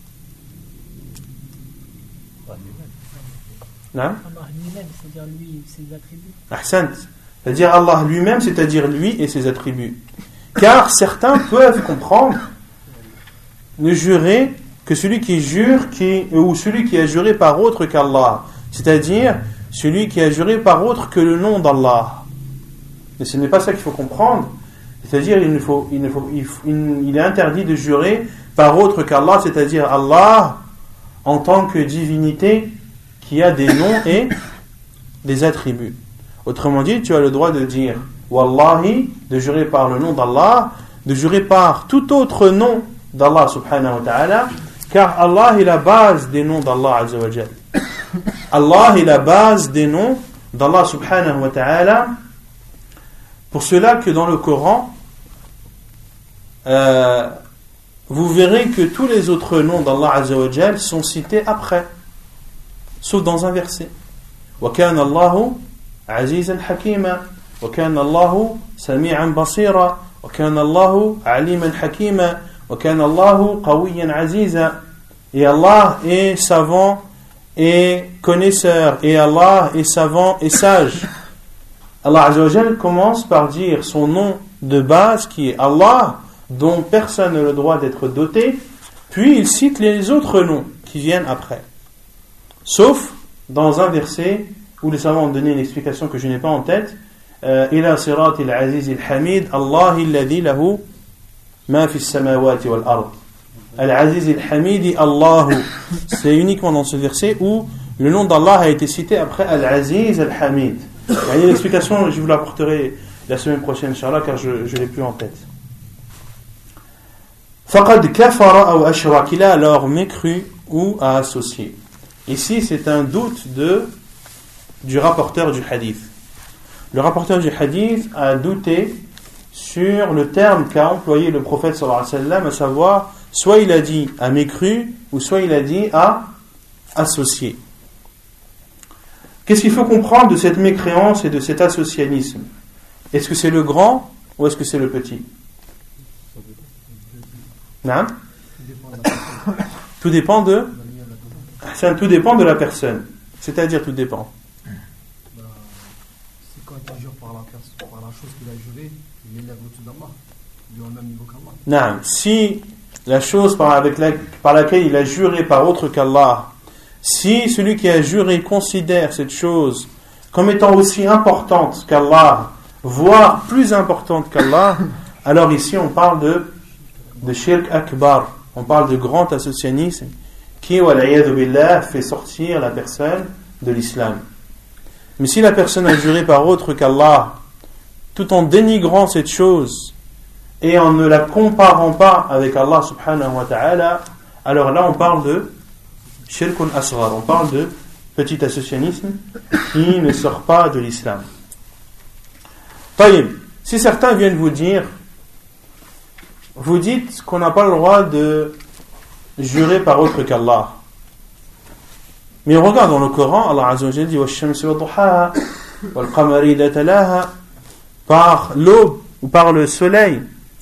Non? Allah lui-même, c'est-à-dire lui et ses attributs. Ahsant. C'est-à-dire Allah lui-même, c'est-à-dire lui et ses attributs. Car certains peuvent comprendre ne jurer que celui qui jure ou celui qui a juré par autre qu'Allah. C'est-à-dire celui qui a juré par autre que le nom d'Allah. Mais ce n'est pas ça qu'il faut comprendre. C'est-à-dire il est interdit de jurer par autre qu'Allah, c'est-à-dire Allah en tant que divinité qui a des noms des attributs. Autrement dit, tu as le droit de dire Wallahi, de jurer par le nom d'Allah, de jurer par tout autre nom d'Allah subhanahu wa ta'ala, car Allah est la base des noms d'Allah azza wa jal. Allah est la base des noms d'Allah subhanahu wa ta'ala. Pour cela que dans le Coran, vous verrez que tous les autres noms d'Allah azza wa jal sont cités après, sauf dans un verset. وَكَانَ اللَّهُ عَزِيزًا حَكِيمًا وَكَانَ اللَّهُ سَمِيعًا بَصِيرًا وَكَانَ اللَّهُ عَلِيمًا حَكِيمًا وَكَانَ اللَّهُ قَوِيًّا عَزِيزًا. Et Allah est savant et connaisseur, et Allah est savant et sage. Allah azza wa jal commence par dire son nom de base qui est Allah, dont personne n'a le droit d'être doté, puis il cite les autres noms qui viennent après. Sauf dans un verset où les savants ont donné une explication que je n'ai pas en tête. Ila siratil aziz al-hamid, Allah alladhi lahu ma fi as-samawati wal ard. Al-aziz al-hamid Allahu. C'est uniquement dans ce verset où le nom d'Allah a été cité après Al-aziz al-hamid. Il y a une explication, je vous l'apporterai la semaine prochaine, Inch'Allah, car je ne l'ai plus en tête. Faqad kafara ou ashrak, il a alors mécru ou a associé. Ici, c'est un doute du rapporteur du hadith. Le rapporteur du hadith a douté sur le terme qu'a employé le prophète sallallahu alayhi wa sallam, à savoir, soit il a dit a mécru, ou soit il a dit a associé. Qu'est-ce qu'il faut comprendre de cette mécréance et de cet associanisme? Est-ce que c'est le grand ou est-ce que c'est le petit? Non? Tout dépend de la personne. C'est-à-dire tout dépend. C'est quand il jure par la chose qu'il a juré, il élève au-dessus d'Allah. Il est au même niveau qu'Allah. Non. Si la chose par laquelle il a juré par autre qu'Allah, si celui qui a juré considère cette chose comme étant aussi importante qu'Allah, voire plus importante qu'Allah, alors ici on parle de shirk akbar, on parle de grand associanisme qui, wal'iyadhu billah, fait sortir la personne de l'islam. Mais si la personne a juré par autre qu'Allah, tout en dénigrant cette chose et en ne la comparant pas avec Allah subhanahu wa ta'ala, alors là on parle de shirkun asghar, on parle de petit associanisme qui ne sort pas de l'islam. Taïb, si certains viennent vous dire, vous dites qu'on n'a pas le droit de jurer par autre qu'Allah. Mais on regarde dans le Coran, Allah Azza wa Jalla dit wash-shamsi wa duhaha wal-qamari idha talaha, par l'aube ou par le soleil,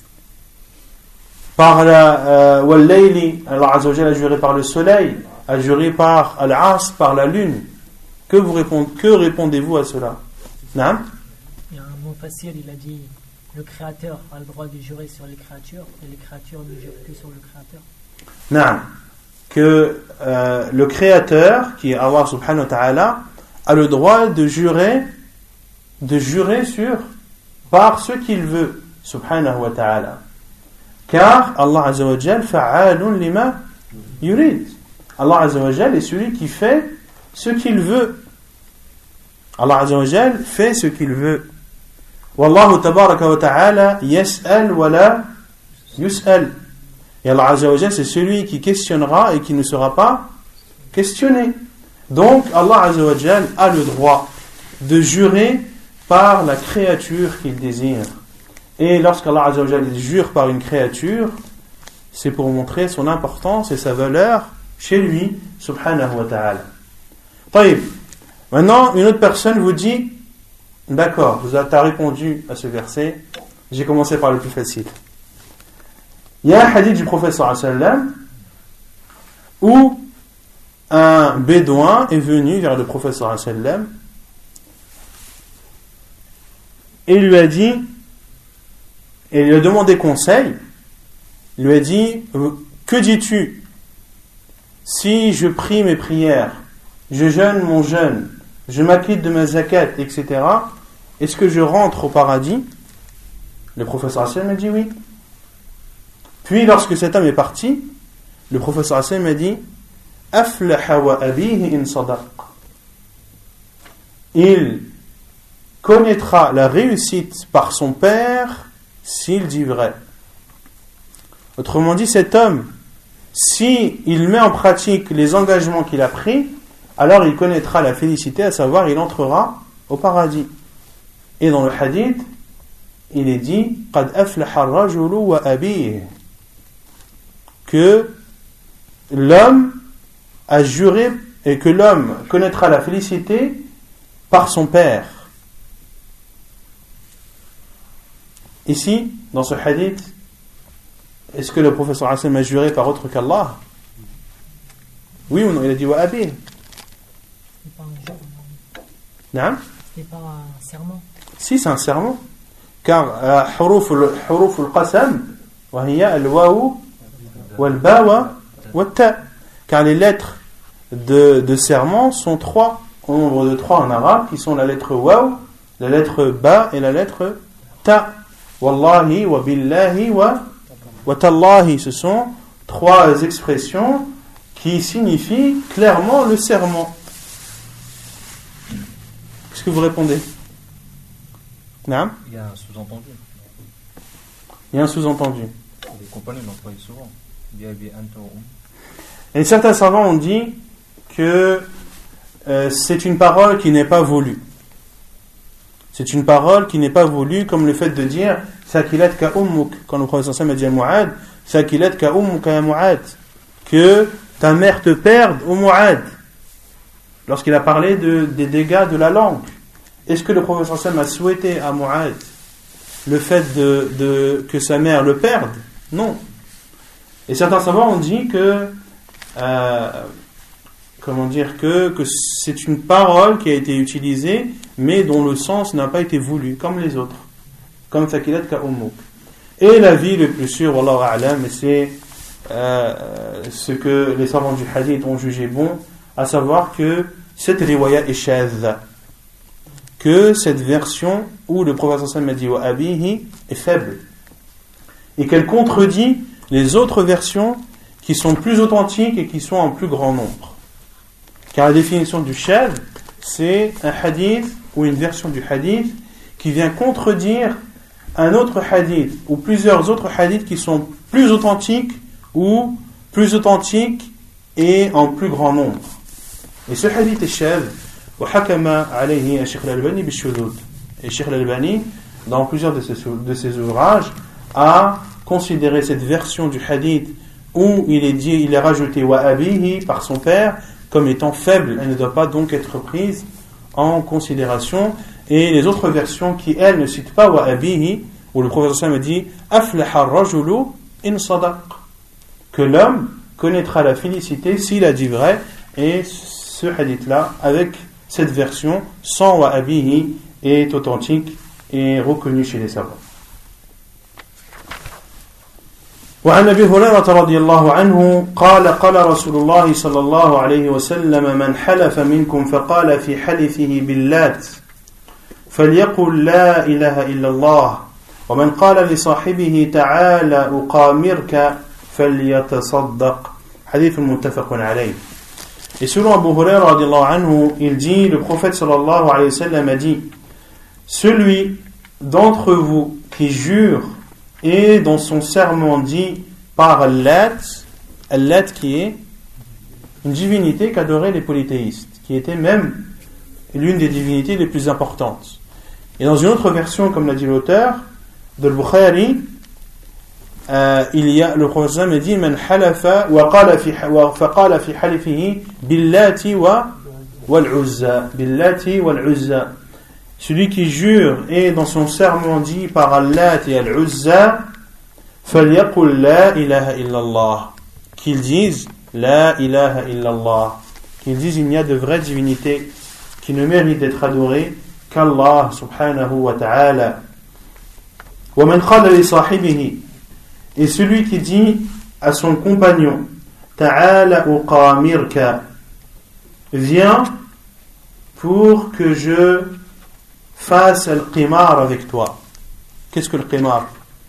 par la wal-layli, Allah Azza wa Jalla a juré par le soleil, a juré par al-asr, par la lune. Que répondez-vous à cela? Non? Il y a un mot facile, il a dit le créateur a le droit de jurer sur les créatures et les créatures ne jurent que sur le créateur. Non, que le créateur, qui est Allah subhanahu wa ta'ala, a le droit de jurer sur par ce qu'il veut, subhanahu wa ta'ala. Car Allah azza wa jal fa'alun lima yurid. Allah azza wa jal est celui qui fait ce qu'il veut. Allah azza wa jal fait ce qu'il veut. Wallahu tabaraka wa ta'ala yas'al wa la yus'al. Et Allah azza wa jal, c'est celui qui questionnera et qui ne sera pas questionné. Donc Allah azza wa jal a le droit de jurer par la créature qu'il désire. Et lorsqu'Allah azza wa jal jure par une créature, c'est pour montrer son importance et sa valeur chez lui, subhanahu wa ta'ala. Taïb. Maintenant, une autre personne vous dit, d'accord, vous avez répondu à ce verset, j'ai commencé par le plus facile. Il y a un hadith du prophète sallallahu alayhi wa sallam où un bédouin est venu vers le prophète sallallahu alayhi wa sallam et lui a dit, et lui a demandé conseil, il lui a dit, que dis-tu si je prie mes prières, je jeûne mon jeûne, je m'acquitte de ma zakat, etc., est-ce que je rentre au paradis? Le prophète sallallahu alayhi wa sallam a dit oui. Puis lorsque cet homme est parti, le prophète sallallahu alayhi wa sallam a dit aflaha wa abihi in sadaq. il connaîtra la réussite par son père s'il dit vrai. Autrement dit, cet homme, si il met en pratique les engagements qu'il a pris, alors il connaîtra la félicité, à savoir il entrera au paradis. Et dans le hadith, il est dit قَدْ أَفْلَحَ الرَّجُلُ وَأَبِيهِ, que l'homme a juré et que l'homme connaîtra la félicité par son père. Ici, dans ce hadith, est-ce que le prophète sallallahu alayhi wa sallam a juré par autre qu'Allah? Oui ou non? Il a dit wa abi. C'est pas un jeu. Non? C'est pas un serment. Si, c'est un serment. Car huruf al-qasam, wa hiya al-waw wal-ba wa-ta. Car les lettres de serment sont trois, au nombre de trois en arabe, qui sont la lettre waw, la lettre ba et la lettre ta. Wallahi wa billahi wa tallahi. Ce sont trois expressions qui signifient clairement le serment. Qu'est-ce que vous répondez? Non? Il y a un sous-entendu. Il y a un sous-entendu. Les compagnons l'emploient souvent. Et certains savants ont dit que c'est une parole qui n'est pas voulue. C'est une parole qui n'est pas voulue, comme le fait de dire Sakilatka ummuk, quand le prophète sallallahu alayhi wa sallam a dit à Mu'ad, Sakilatka ummuk ya Mu'ad, que ta mère te perde, ô Mu'ad, lorsqu'il a parlé des dégâts de la langue. Est-ce que le prophète sallallahu alayhi wa sallam a souhaité à Mu'ad le fait que sa mère le perde? Non. Et certains savants ont dit que que c'est une parole qui a été utilisée, mais dont le sens n'a pas été voulu, comme les autres, comme Thakilat ka ummuk. Et l'avis le plus sûr, wallahu a'lam, et c'est ce que les savants du hadith ont jugé bon, à savoir que cette riwaya est shadha, que cette version où le prophète sallallahu alayhi wa sallam a dit wa abihi est faible, et qu'elle contredit les autres versions qui sont plus authentiques et qui sont en plus grand nombre. Car la définition du shadh, c'est un hadith ou une version du hadith qui vient contredire un autre hadith ou plusieurs autres hadiths qui sont plus authentiques et en plus grand nombre. Et ce hadith est shadh, wa hakama alayhi Sheikh al-Albani bishudud. Et Sheikh al-Albani, dans plusieurs de ses ouvrages, a considéré cette version du hadith où il est rajouté wa abihi par son père comme étant faible. Elle ne doit pas donc être prise en considération. Et les autres versions qui, elles, ne citent pas wa abihi, où le prophète sallallahu alayhi wa sallam dit aflaha ar-rajulu in sadaq, que l'homme connaîtra la félicité s'il a dit vrai. Et ce hadith-là, avec cette version, sans wa abihi, est authentique et reconnu chez les savants. وعن أبي هريرة رضي الله عنه قال قال رسول الله صلى الله عليه وسلم من حلف منكم فقال في حلفه باللات فليقل لا إله إلا الله ومن قال لصاحبه تعالى أقامرك فليتصدق حديث متفق عليه. Et selon Abu Hurayra رضي الله عنه, il dit, le prophète sallallahu alayhi wa sallam a dit, celui d'entre vous qui jure et dans son serment dit par Allat qui est une divinité qu'adoraient les polythéistes, qui était même l'une des divinités les plus importantes. Et dans une autre version, comme l'a dit l'auteur de Bukhari, il y a le prophète a dit man halafa wa faqala fi halifihi billati wal uzza, billati wal uzza. Celui qui jure et dans son serment dit par Allah et Al-Uzza, فَلْيَقُلْ لَا إِلَهَ إِلَّا اللَّهِ, qu'ils disent La ilaha illallah, qu'ils disent il n'y a de vraies divinités qui ne méritent d'être adorées qu'Allah subhanahu wa ta'ala. وَمَنْ قَالَ لِصَاحِبِهِ, et celui qui dit à son compagnon Ta'ala uqamirka, viens pour que je fasse le qimar avec toi. Qu'est-ce que le qimar?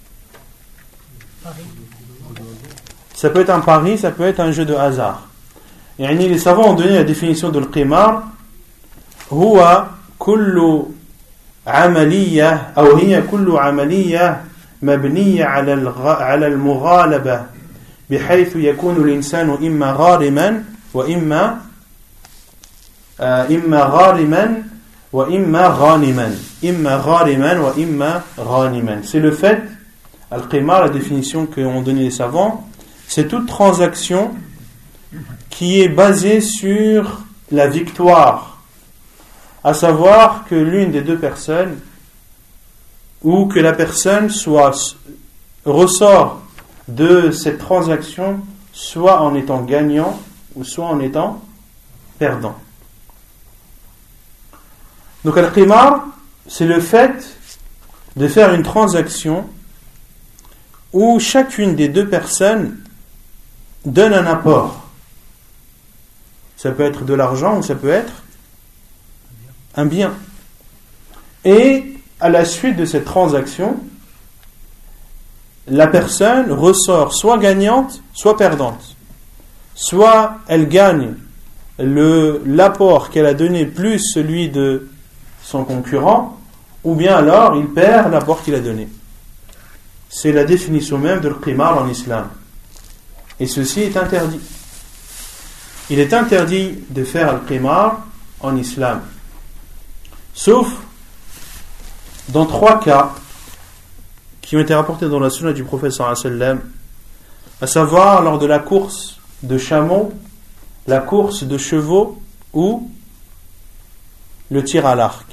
Ça peut être un pari, ça peut être un jeu de hasard. Et les savants ont donné la définition de le qimar. Huwa كل عملية أو هي كل عملية مبنية على المغالبة بحيث يكون الإنسان إما غارما وإما غارما وإما غانما إما غارما وإما غانما. C'est le fait, al-qimar, la définition que ont donné les savants, c'est toute transaction qui est basée sur la victoire, à savoir que l'une des deux personnes ou que la personne ressort de cette transaction soit en étant gagnant ou soit en étant perdant. Donc al-qimar, c'est le fait de faire une transaction où chacune des deux personnes donne un apport. Ça peut être de l'argent ou ça peut être un bien. Et à la suite de cette transaction, la personne ressort soit gagnante, soit perdante. Soit elle gagne l'apport qu'elle a donné plus celui de son concurrent, ou bien alors il perd l'apport qu'il a donné. C'est la définition même de l'qimar en islam. Et ceci est interdit. Il est interdit de faire l'qimar en islam. Sauf dans 3 cas qui ont été rapportés dans la sunna du prophète sallallahu alayhi wa sallam, à savoir lors de la course de chameaux, la course de chevaux ou le tir à l'arc.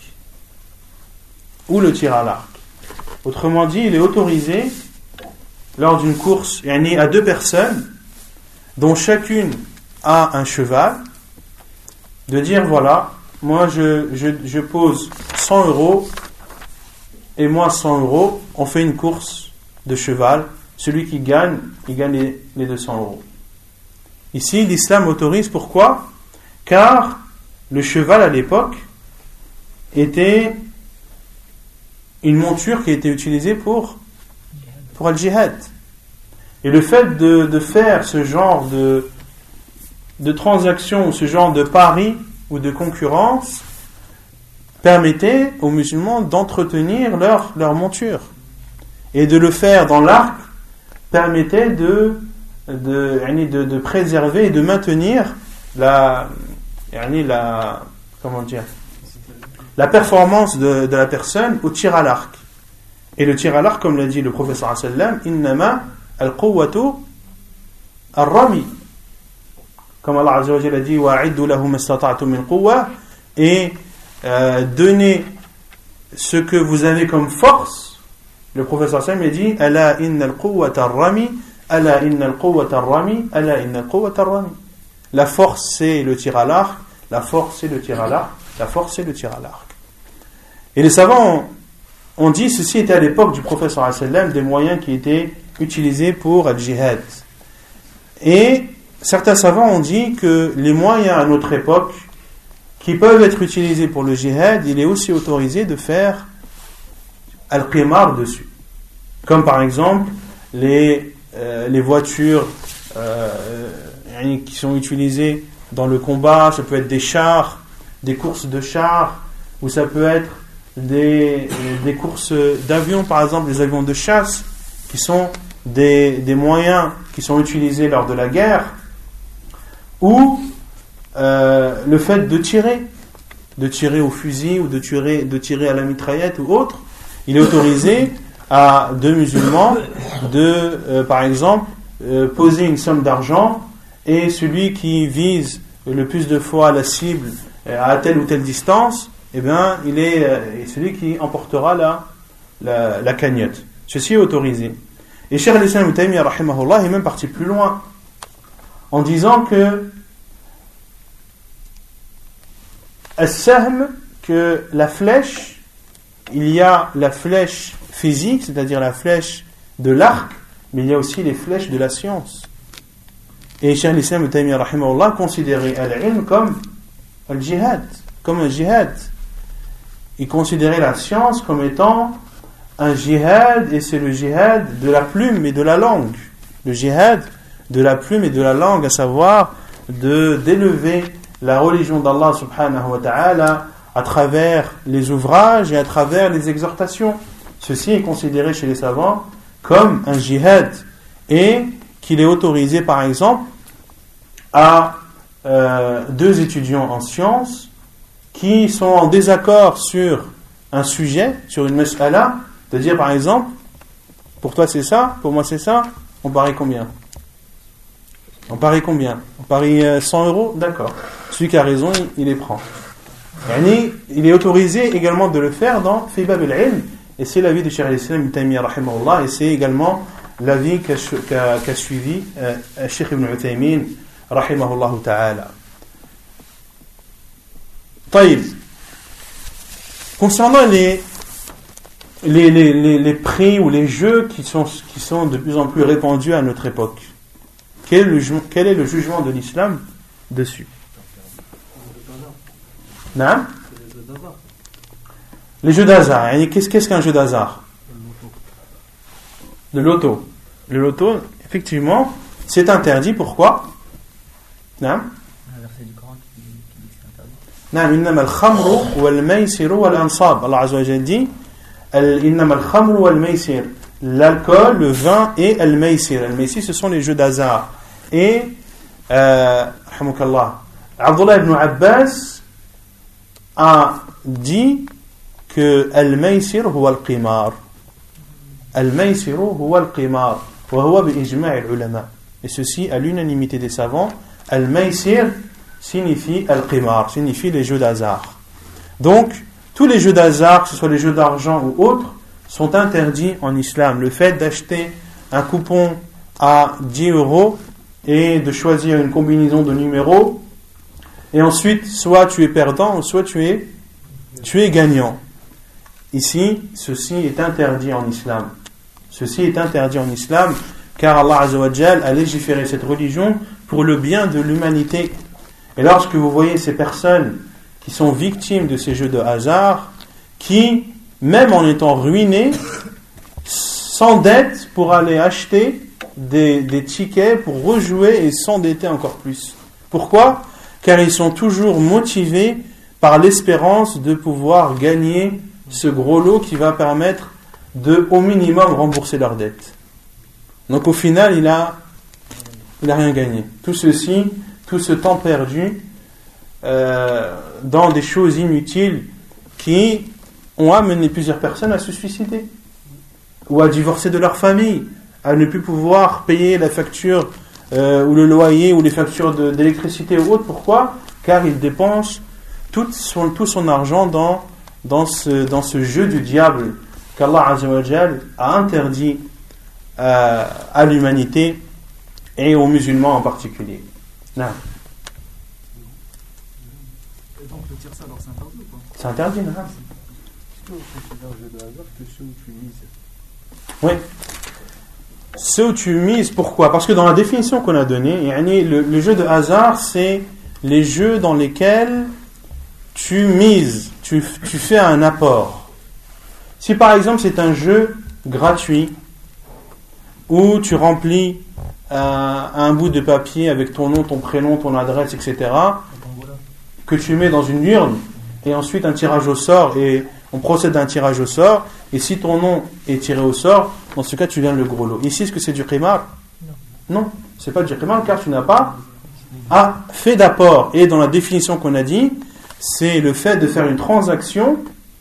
Autrement dit, il est autorisé lors d'une course à 2 personnes dont chacune a un cheval de dire voilà, moi je pose 100 € et moi 100 €, on fait une course de cheval, celui qui gagne, il gagne les 200 €. Ici l'islam autorise, pourquoi? Car le cheval à l'époque était une monture qui était utilisée pour le djihad. Et le fait de faire ce genre de transaction ou ce genre de pari ou de concurrence permettait aux musulmans d'entretenir leur monture. Et de le faire dans l'arc permettait de préserver et de maintenir la performance de la personne au tir à l'arc. Et le tir à l'arc, comme l'a dit le prophète sallallahu alayhi wa sallam, innama al-quwwatu ar-rami. Comme Allah azza wa jalla a dit wa'iddu lahum mastata'tum min quwwa, et donnez ce que vous avez comme force. Le prophète sallallahu alayhi wa sallam a dit ala innal quwwata ar-rami, ala innal quwwata ar-rami, ala innal quwwata ar-rami. La force c'est le tir à l'arc, la force c'est le tir à l'arc, la force c'est le tir à l'arc. Et les savants ont dit ceci était à l'époque du prophète sallallahu alayhi wa sallam des moyens qui étaient utilisés pour le djihad. Et certains savants ont dit que les moyens à notre époque qui peuvent être utilisés pour le djihad, il est aussi autorisé de faire al-qimar dessus. Comme par exemple les voitures qui sont utilisées dans le combat, ça peut être des chars, des courses de chars, ou ça peut être des courses d'avions, par exemple les avions de chasse, qui sont des moyens qui sont utilisés lors de la guerre, ou le fait de tirer au fusil ou de tirer à la mitraillette ou autre. Il est autorisé à 2 musulmans de, par exemple, poser une somme d'argent, et celui qui vise le plus de fois la cible à telle ou telle distance, eh bien, il est celui qui emportera la cagnotte. Ceci est autorisé. Et Cheikh al-Islam Ibn Taymiyyah rahimahullah est même parti plus loin en disant que as-sahm, que la flèche, il y a la flèche physique, c'est-à-dire la flèche de l'arc, mais il y a aussi les flèches de la science. Et Cheikh al-Islam Ibn Taymiyyah rahimahullah considérait al-ilm comme al-jihad, comme un jihad. Il considérait la science comme étant un jihad, et c'est le jihad de la plume et de la langue. Le jihad de la plume et de la langue, à savoir d'élever la religion d'Allah subhanahu wa ta'ala à travers les ouvrages et à travers les exhortations. Ceci est considéré chez les savants comme un jihad et qu'il est autorisé par exemple à deux étudiants en sciences qui sont en désaccord sur un sujet, sur une mas'ala, de dire par exemple, pour toi c'est ça, pour moi c'est ça, on parie combien? On parie combien? On parie 100 €? D'accord. Celui qui a raison, il les prend. Il est autorisé également de le faire dans Fibab al-Ilm, et c'est l'avis de Cheikh al-Islam Ibn Taymiyyah rahimahullah, et c'est également l'avis qu'a suivi Cheikh Ibn Uthaymin rahimahullah ta'ala. Taïb. Concernant les prix ou les jeux qui sont de plus en plus répandus à notre époque, quel est le jugement de l'islam dessus? Non? Les jeux d'hasard. Qu'est-ce qu'un jeu d'hasard? Le loto. Le loto, effectivement, c'est interdit. Pourquoi? Non? نعم إنما الخمر والميسر والأنصاب. Allah Azza wa Jalla dit إنما الخمر والميسر, l'alcool, le vin et al-maysir. Al-maysir, ce sont les jeux d'hasard. Et rahmukallah, Abdullah ibn Abbas a dit que al-maysir huwa al-qimar. Al-maysir huwa al-qimar wa huwa bi ijma' al-ulama. Et ceci à l'unanimité des savants, al-maysir signifie al-qimar, signifie les jeux d'hasard. Donc, tous les jeux d'hasard, que ce soit les jeux d'argent ou autres, sont interdits en islam. Le fait d'acheter un coupon à 10 € et de choisir une combinaison de numéros, et ensuite, soit tu es perdant, ou soit tu es gagnant. Ici, ceci est interdit en islam. Ceci est interdit en islam, car Allah Azza wa Jal a légiféré cette religion pour le bien de l'humanité. Et lorsque vous voyez ces personnes qui sont victimes de ces jeux de hasard, qui, même en étant ruinés, s'endettent pour aller acheter des tickets pour rejouer et s'endetter encore plus. Pourquoi? Car ils sont toujours motivés par l'espérance de pouvoir gagner ce gros lot qui va permettre de, au minimum, rembourser leurs dettes. Donc au final, il a rien gagné. Tout ce temps perdu dans des choses inutiles qui ont amené plusieurs personnes à se suicider ou à divorcer de leur famille, à ne plus pouvoir payer la facture ou le loyer ou les factures d'électricité ou autre. Pourquoi? Car ils dépensent tout son argent dans ce jeu du diable qu'Allah Azza wa Jal a interdit à l'humanité et aux musulmans en particulier. Non. Et donc le tir ça alors c'est interdit ou pas? C'est interdit, non? Est-ce qu'on considère un jeu de hasard que ceux où tu mises? Oui. Ceux où tu mises, pourquoi? Parce que dans la définition qu'on a donnée, le jeu de hasard, c'est les jeux dans lesquels tu mises, tu fais un apport. Si par exemple c'est un jeu gratuit où tu remplis un bout de papier avec ton nom, ton prénom, ton adresse, etc., que tu mets dans une urne, et ensuite un tirage au sort, et on procède à un tirage au sort, et si ton nom est tiré au sort, dans ce cas tu gagnes le gros lot. Ici, est-ce que c'est du qimar? Non, c'est pas du qimar, car tu n'as pas fait d'apport. Et dans la définition qu'on a dit, c'est le fait de faire une transaction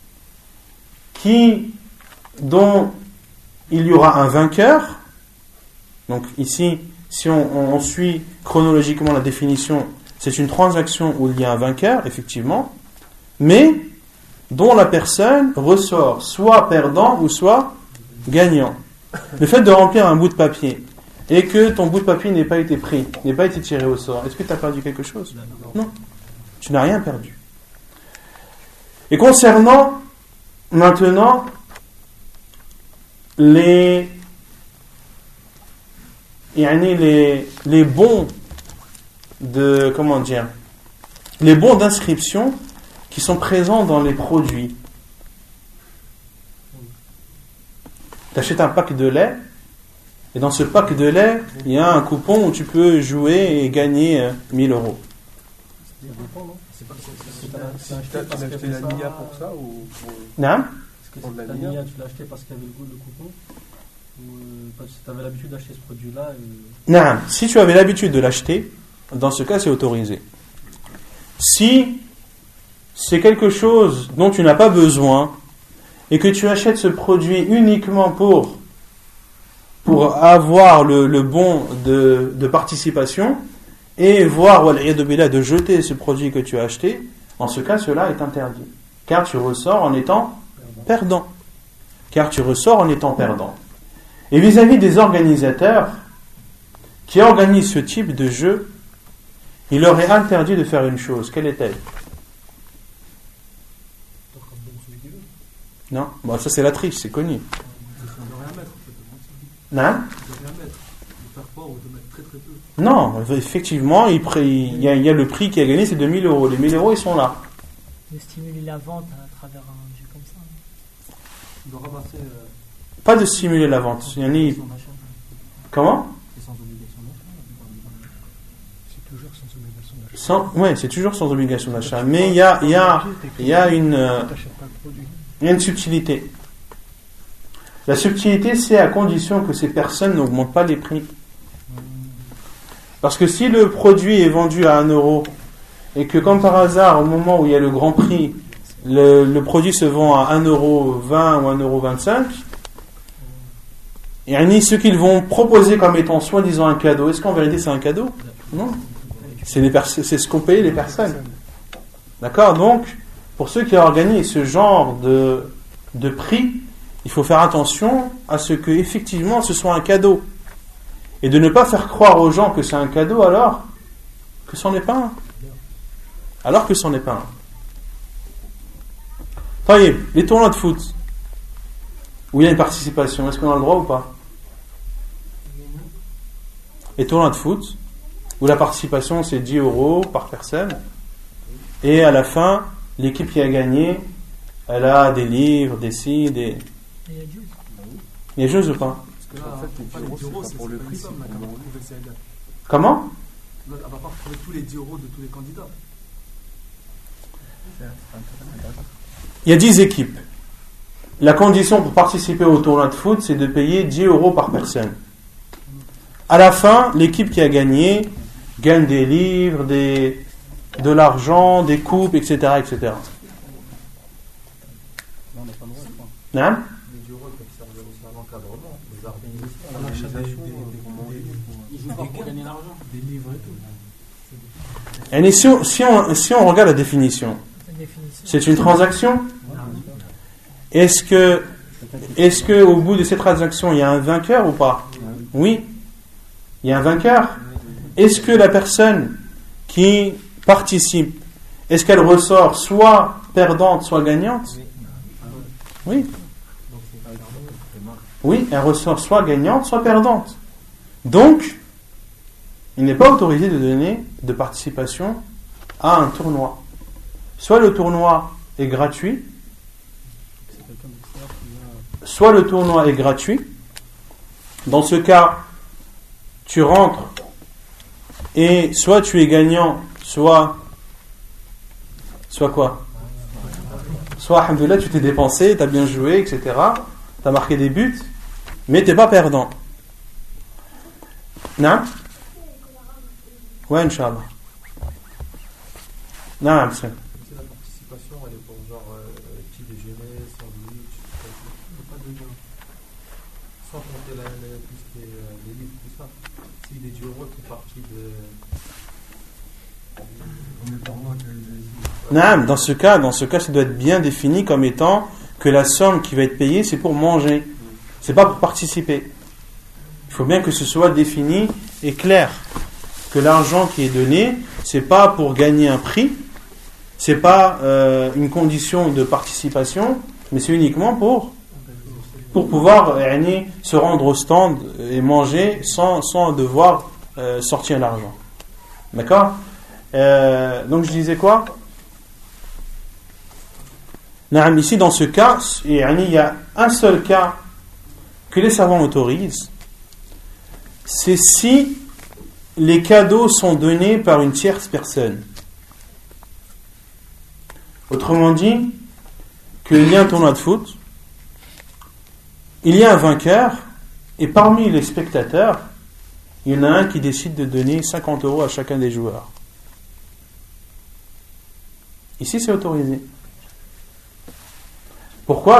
dont il y aura un vainqueur. Donc ici, si on suit chronologiquement la définition, c'est une transaction où il y a un vainqueur, effectivement, mais dont la personne ressort soit perdant ou soit gagnant. Le fait de remplir un bout de papier et que ton bout de papier n'ait pas été pris, n'ait pas été tiré au sort, est-ce que tu as perdu quelque chose? Non, tu n'as rien perdu. Et concernant maintenant les bons les bons d'inscription qui sont présents dans les produits. Tu achètes un pack de lait, et dans ce pack de lait, il y a un coupon où tu peux jouer et gagner 1000 €. C'est pas Tu as acheté la Nia pour ça ou pour... Non? Est-ce que Pour de la la Nia Nia, tu l'as acheté parce qu'il y avait le goût de coco? Ou parce que tu avais l'habitude d'acheter ce produit-là Non, si tu avais l'habitude de l'acheter, dans ce cas, c'est autorisé. Si c'est quelque chose dont tu n'as pas besoin et que tu achètes ce produit uniquement pour avoir le bon de participation et voir wal'iyadu billah, de jeter ce produit que tu as acheté, en ce cas, cela est interdit. Car tu ressors en étant perdant. Et vis-à-vis des organisateurs qui organisent ce type de jeu, il leur est interdit de faire une chose. Quelle est-elle? Non, bon, ça c'est la triche, c'est connu. De rien mettre, en fait. Non? De rien mettre. De faire fort ou de mettre très très peu. Non, effectivement, il y a le prix qui a gagné, c'est 2000 euros. Les 1000 euros, ils sont là. De stimuler la vente à travers un jeu comme ça. De ramasser. Pas de stimuler la vente. Il y en a... Son achat. Comment? C'est sans obligation d'achat. C'est toujours sans obligation d'achat. Ouais, c'est toujours sans obligation d'achat. Mais il y a une subtilité. La subtilité, c'est à condition que ces personnes n'augmentent pas les prix. Parce que si le produit est vendu à 1 euro et que comme par hasard, au moment où il y a le grand prix, le produit se vend à 1,20 € ou 1,25 €, et ce qu'ils vont proposer comme étant soi-disant un cadeau, est-ce qu'en vérité c'est un cadeau? Non. C'est ce qu'ont payé les personnes. D'accord? Donc, pour ceux qui organisent ce genre de prix, il faut faire attention à ce que effectivement ce soit un cadeau. Et de ne pas faire croire aux gens que c'est un cadeau alors que c'en est pas un. Taïeb, les tournois de foot où il y a une participation, est-ce qu'on a le droit ou pas? Les tournois de foot où la participation c'est 10 € par personne et à la fin l'équipe qui a gagné elle a des livres, des ci, des... Il y a jeux ou pas? Parce que là, en fait, les 10 euros, c'est pour le prix, somme, là, qu'elle va retrouver le CAD. Comment? Elle va pas retrouver tous les 10 euros de tous les candidats. Il y a 10 équipes. La condition pour participer au tournoi de foot, c'est de payer 10 € par personne. À la fin, l'équipe qui a gagné gagne des livres, de l'argent, des coupes, etc. etc. on n'a pas le droit, je crois. Non? Les 10 euros peuvent servir aussi à l'encadrement, les organisations, On achète ils jouent pas pour gagner l'argent. des livres et tout. Et si on regarde la définition, c'est une transaction. Est-ce que au bout de cette transaction, il y a un vainqueur ou pas? Oui, il y a un vainqueur. Est-ce que la personne qui participe, est-ce qu'elle ressort soit perdante, soit gagnante? Oui. Oui, elle ressort soit gagnante, soit perdante. Donc, il n'est pas autorisé de donner de participation à un tournoi. Soit le tournoi est gratuit, soit le tournoi est gratuit. Dans ce cas, tu rentres et soit tu es gagnant, soit quoi? Soit, alhamdoulilah, tu t'es dépensé, tu as bien joué, etc. Tu as marqué des buts, mais tu n'es pas perdant. Non? Ouais, Inch'Allah. Non, c'est... C'est la participation, elle est pour genre petit déjeuner, sandwich, pas de gain. Sans compter tout ce qui est les livres, tout ça. Si les 10 euros sont partis de. Non, dans ce cas, ça doit être bien défini comme étant que la somme qui va être payée, c'est pour manger. C'est pas pour participer. Il faut bien que ce soit défini et clair. Que l'argent qui est donné, c'est pas pour gagner un prix, c'est pas une condition de participation, mais c'est uniquement pour pouvoir se rendre au stand et manger sans devoir sortir l'argent. D'accord? Donc je disais quoi? Ici dans ce cas, il y a un seul cas que les savants autorisent, c'est si les cadeaux sont donnés par une tierce personne. Autrement dit, qu'il y a un tournoi de foot, il y a un vainqueur, et parmi les spectateurs, il y en a un qui décide de donner 50 € à chacun des joueurs. Ici, c'est autorisé. Pourquoi ?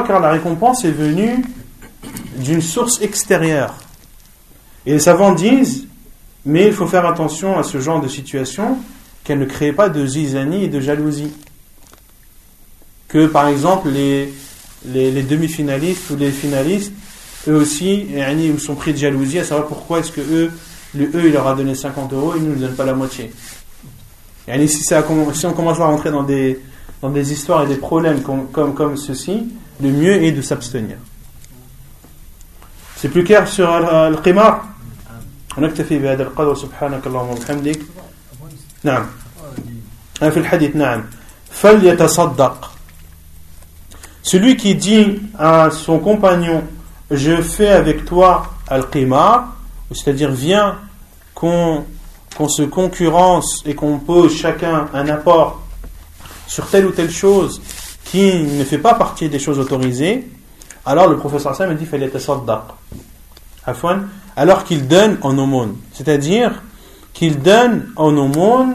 Car la récompense est venue d'une source extérieure. Et les savants disent, mais il faut faire attention à ce genre de situation, qu'elle ne crée pas de zizanie et de jalousie. Que par exemple, les demi-finalistes ou les finalistes, eux aussi, ils sont pris de jalousie, à savoir pourquoi est-ce que eux il leur a donné 50 € et ils ne nous donnent pas la moitié. Si on commence à rentrer dans des histoires et des problèmes comme ceci, le mieux est de s'abstenir. C'est plus clair sur Al-Qimar. ونكتفي بهذا القدر سبحانك اللهم وبحمدك. نعم. في الحديث نعم. فليتصدق. Celui qui dit à son compagnon, je fais avec toi Al-Qimar, c'est-à-dire viens qu'on se concurrence et qu'on pose chacun un apport sur telle ou telle chose qui ne fait pas partie des choses autorisées, alors le professeur Sam dit فليتصدق. Afwan, alors qu'il donne en aumône, c'est-à-dire qu'il donne en aumône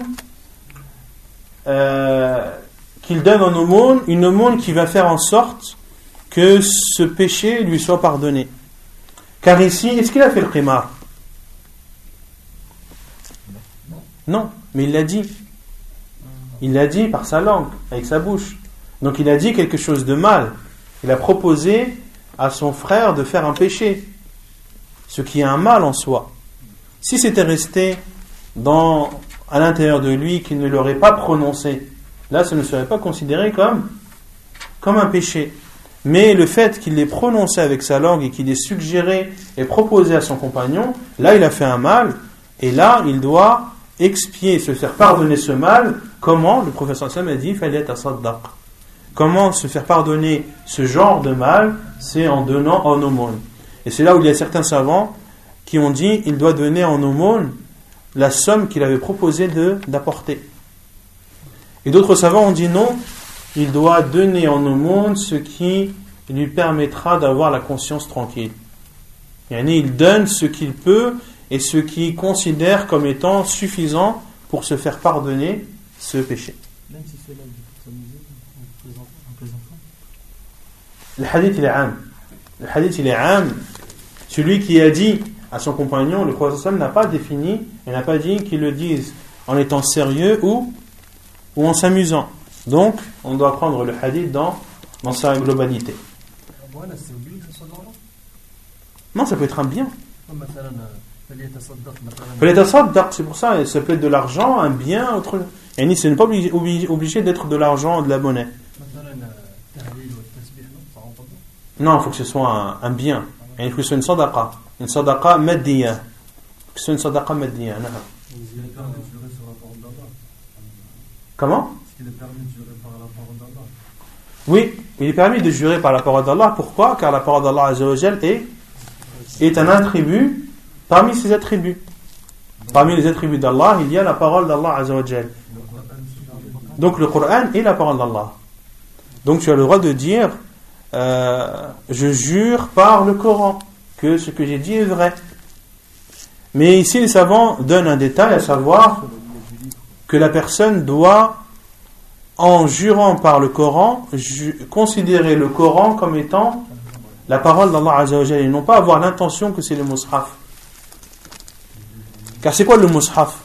une aumône qui va faire en sorte que ce péché lui soit pardonné. Car ici, est-ce qu'il a fait le qimar ? Non, mais il l'a dit. Il l'a dit par sa langue, avec sa bouche. Donc il a dit quelque chose de mal. Il a proposé à son frère de faire un péché, ce qui est un mal en soi. Si c'était resté à l'intérieur de lui, qu'il ne l'aurait pas prononcé, là, ça ne serait pas considéré comme un péché. Mais le fait qu'il l'ait prononcé avec sa langue et qu'il l'ait suggéré et proposé à son compagnon, là, il a fait un mal. Et là, il doit expier, se faire pardonner ce mal. Comment ? Le professeur Sam a dit, fallait tasaddaq. Comment se faire pardonner ce genre de mal ? C'est en donnant en aumône. Et c'est là où il y a certains savants qui ont dit il doit donner en aumône la somme qu'il avait proposé d'apporter. Et d'autres savants ont dit non, il doit donner en aumône ce qui lui permettra d'avoir la conscience tranquille. Il donne ce qu'il peut et ce qu'il considère comme étant suffisant pour se faire pardonner ce péché. Même si cela dit pour s'amuser, en plaisantant. Le hadith il est am. Le hadith il est am. Celui qui a dit à son compagnon, le prophète n'a pas défini, il n'a pas dit qu'il le dise en étant sérieux ou en s'amusant. Donc, on doit prendre le hadith dans sa globalité. Voilà, c'est obligé que ce soit dans l'ordre. Non, ça peut être un bien. مثلا فليتصدق مثلا. فليتصدق, c'est pour ça, ça peut être de l'argent, un bien, autre. Et ce n'est pas obligé d'être de l'argent ou de la monnaie. مثلا التهليل والتسبيح ça rentre pas. Non, il faut que ce soit un bien. Il faut que ce soit une sadaqa maddiya. Il faut que ce soit une sadaqa maddiya. Est-ce qu'il est permis de jurer sur la parole d'Allah? Comment? Est-ce qu'il est permis de jurer par la parole d'Allah? Oui, il est permis de jurer par la parole d'Allah. Pourquoi? Car la parole d'Allah Azza wa Jal est un attribut parmi ses attributs. Parmi les attributs d'Allah, il y a la parole d'Allah Azza wa Jal. Donc le Coran est la parole d'Allah. Donc tu as le droit de dire je jure par le Coran que ce que j'ai dit est vrai. Mais ici les savants donnent un détail, à savoir que la personne doit, en jurant par le Coran, considérer le Coran comme étant la parole d'Allah Azza wa Jalla, et non pas avoir l'intention que c'est le mushaf. Car c'est quoi le mushaf?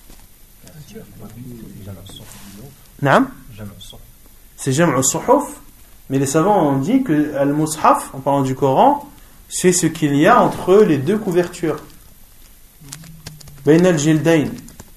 Naam? C'est jam'u suhuf, mais les savants ont dit que le mushaf, en parlant du Coran, c'est ce qu'il y a entre les deux couvertures. Bain al-jildayn.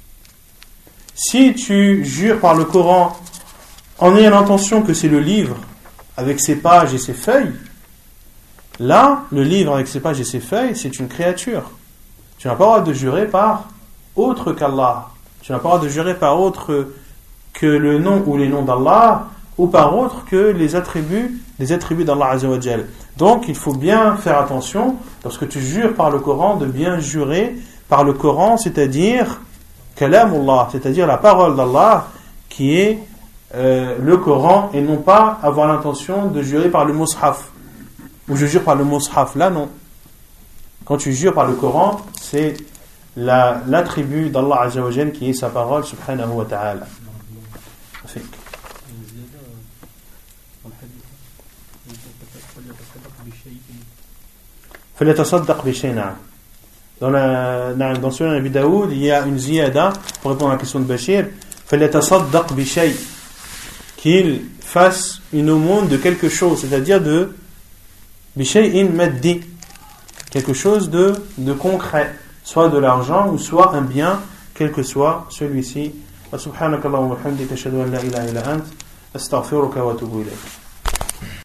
Si tu jures par le Coran en ayant l'intention que c'est le livre avec ses pages et ses feuilles, là, le livre avec ses pages et ses feuilles, c'est une créature. Tu n'as pas le droit de jurer par autre qu'Allah. Tu n'as pas le droit de jurer par autre que le nom ou les noms d'Allah, ou par autre que les attributs d'Allah Azza wa Jal. Donc, il faut bien faire attention, lorsque tu jures par le Coran, de bien jurer par le Coran, c'est-à-dire Kalamullah, c'est-à-dire la parole d'Allah qui est le Coran et non pas avoir l'intention de jurer par le mushaf. Ou je jure par le mushaf. Là, non. Quand tu jures par le Coran, c'est l'attribut d'Allah Azza wa Jal qui est sa parole, subhanahu wa ta'ala. فليتصدق بشيء. Dans Sunan Abi Daoud, il y a une ziyada pour répondre à la question de Bachir. فليتصدق بشيء, qu'il fasse une aumône de quelque chose, c'est-à-dire de بشيء مادي, quelque chose de concret, soit de l'argent ou soit un bien, quel que soit celui-ci. Subhanakallahumma wa bihamdika ashhadu an la ilaha illa ant astaghfiruka wa atubu ilayk.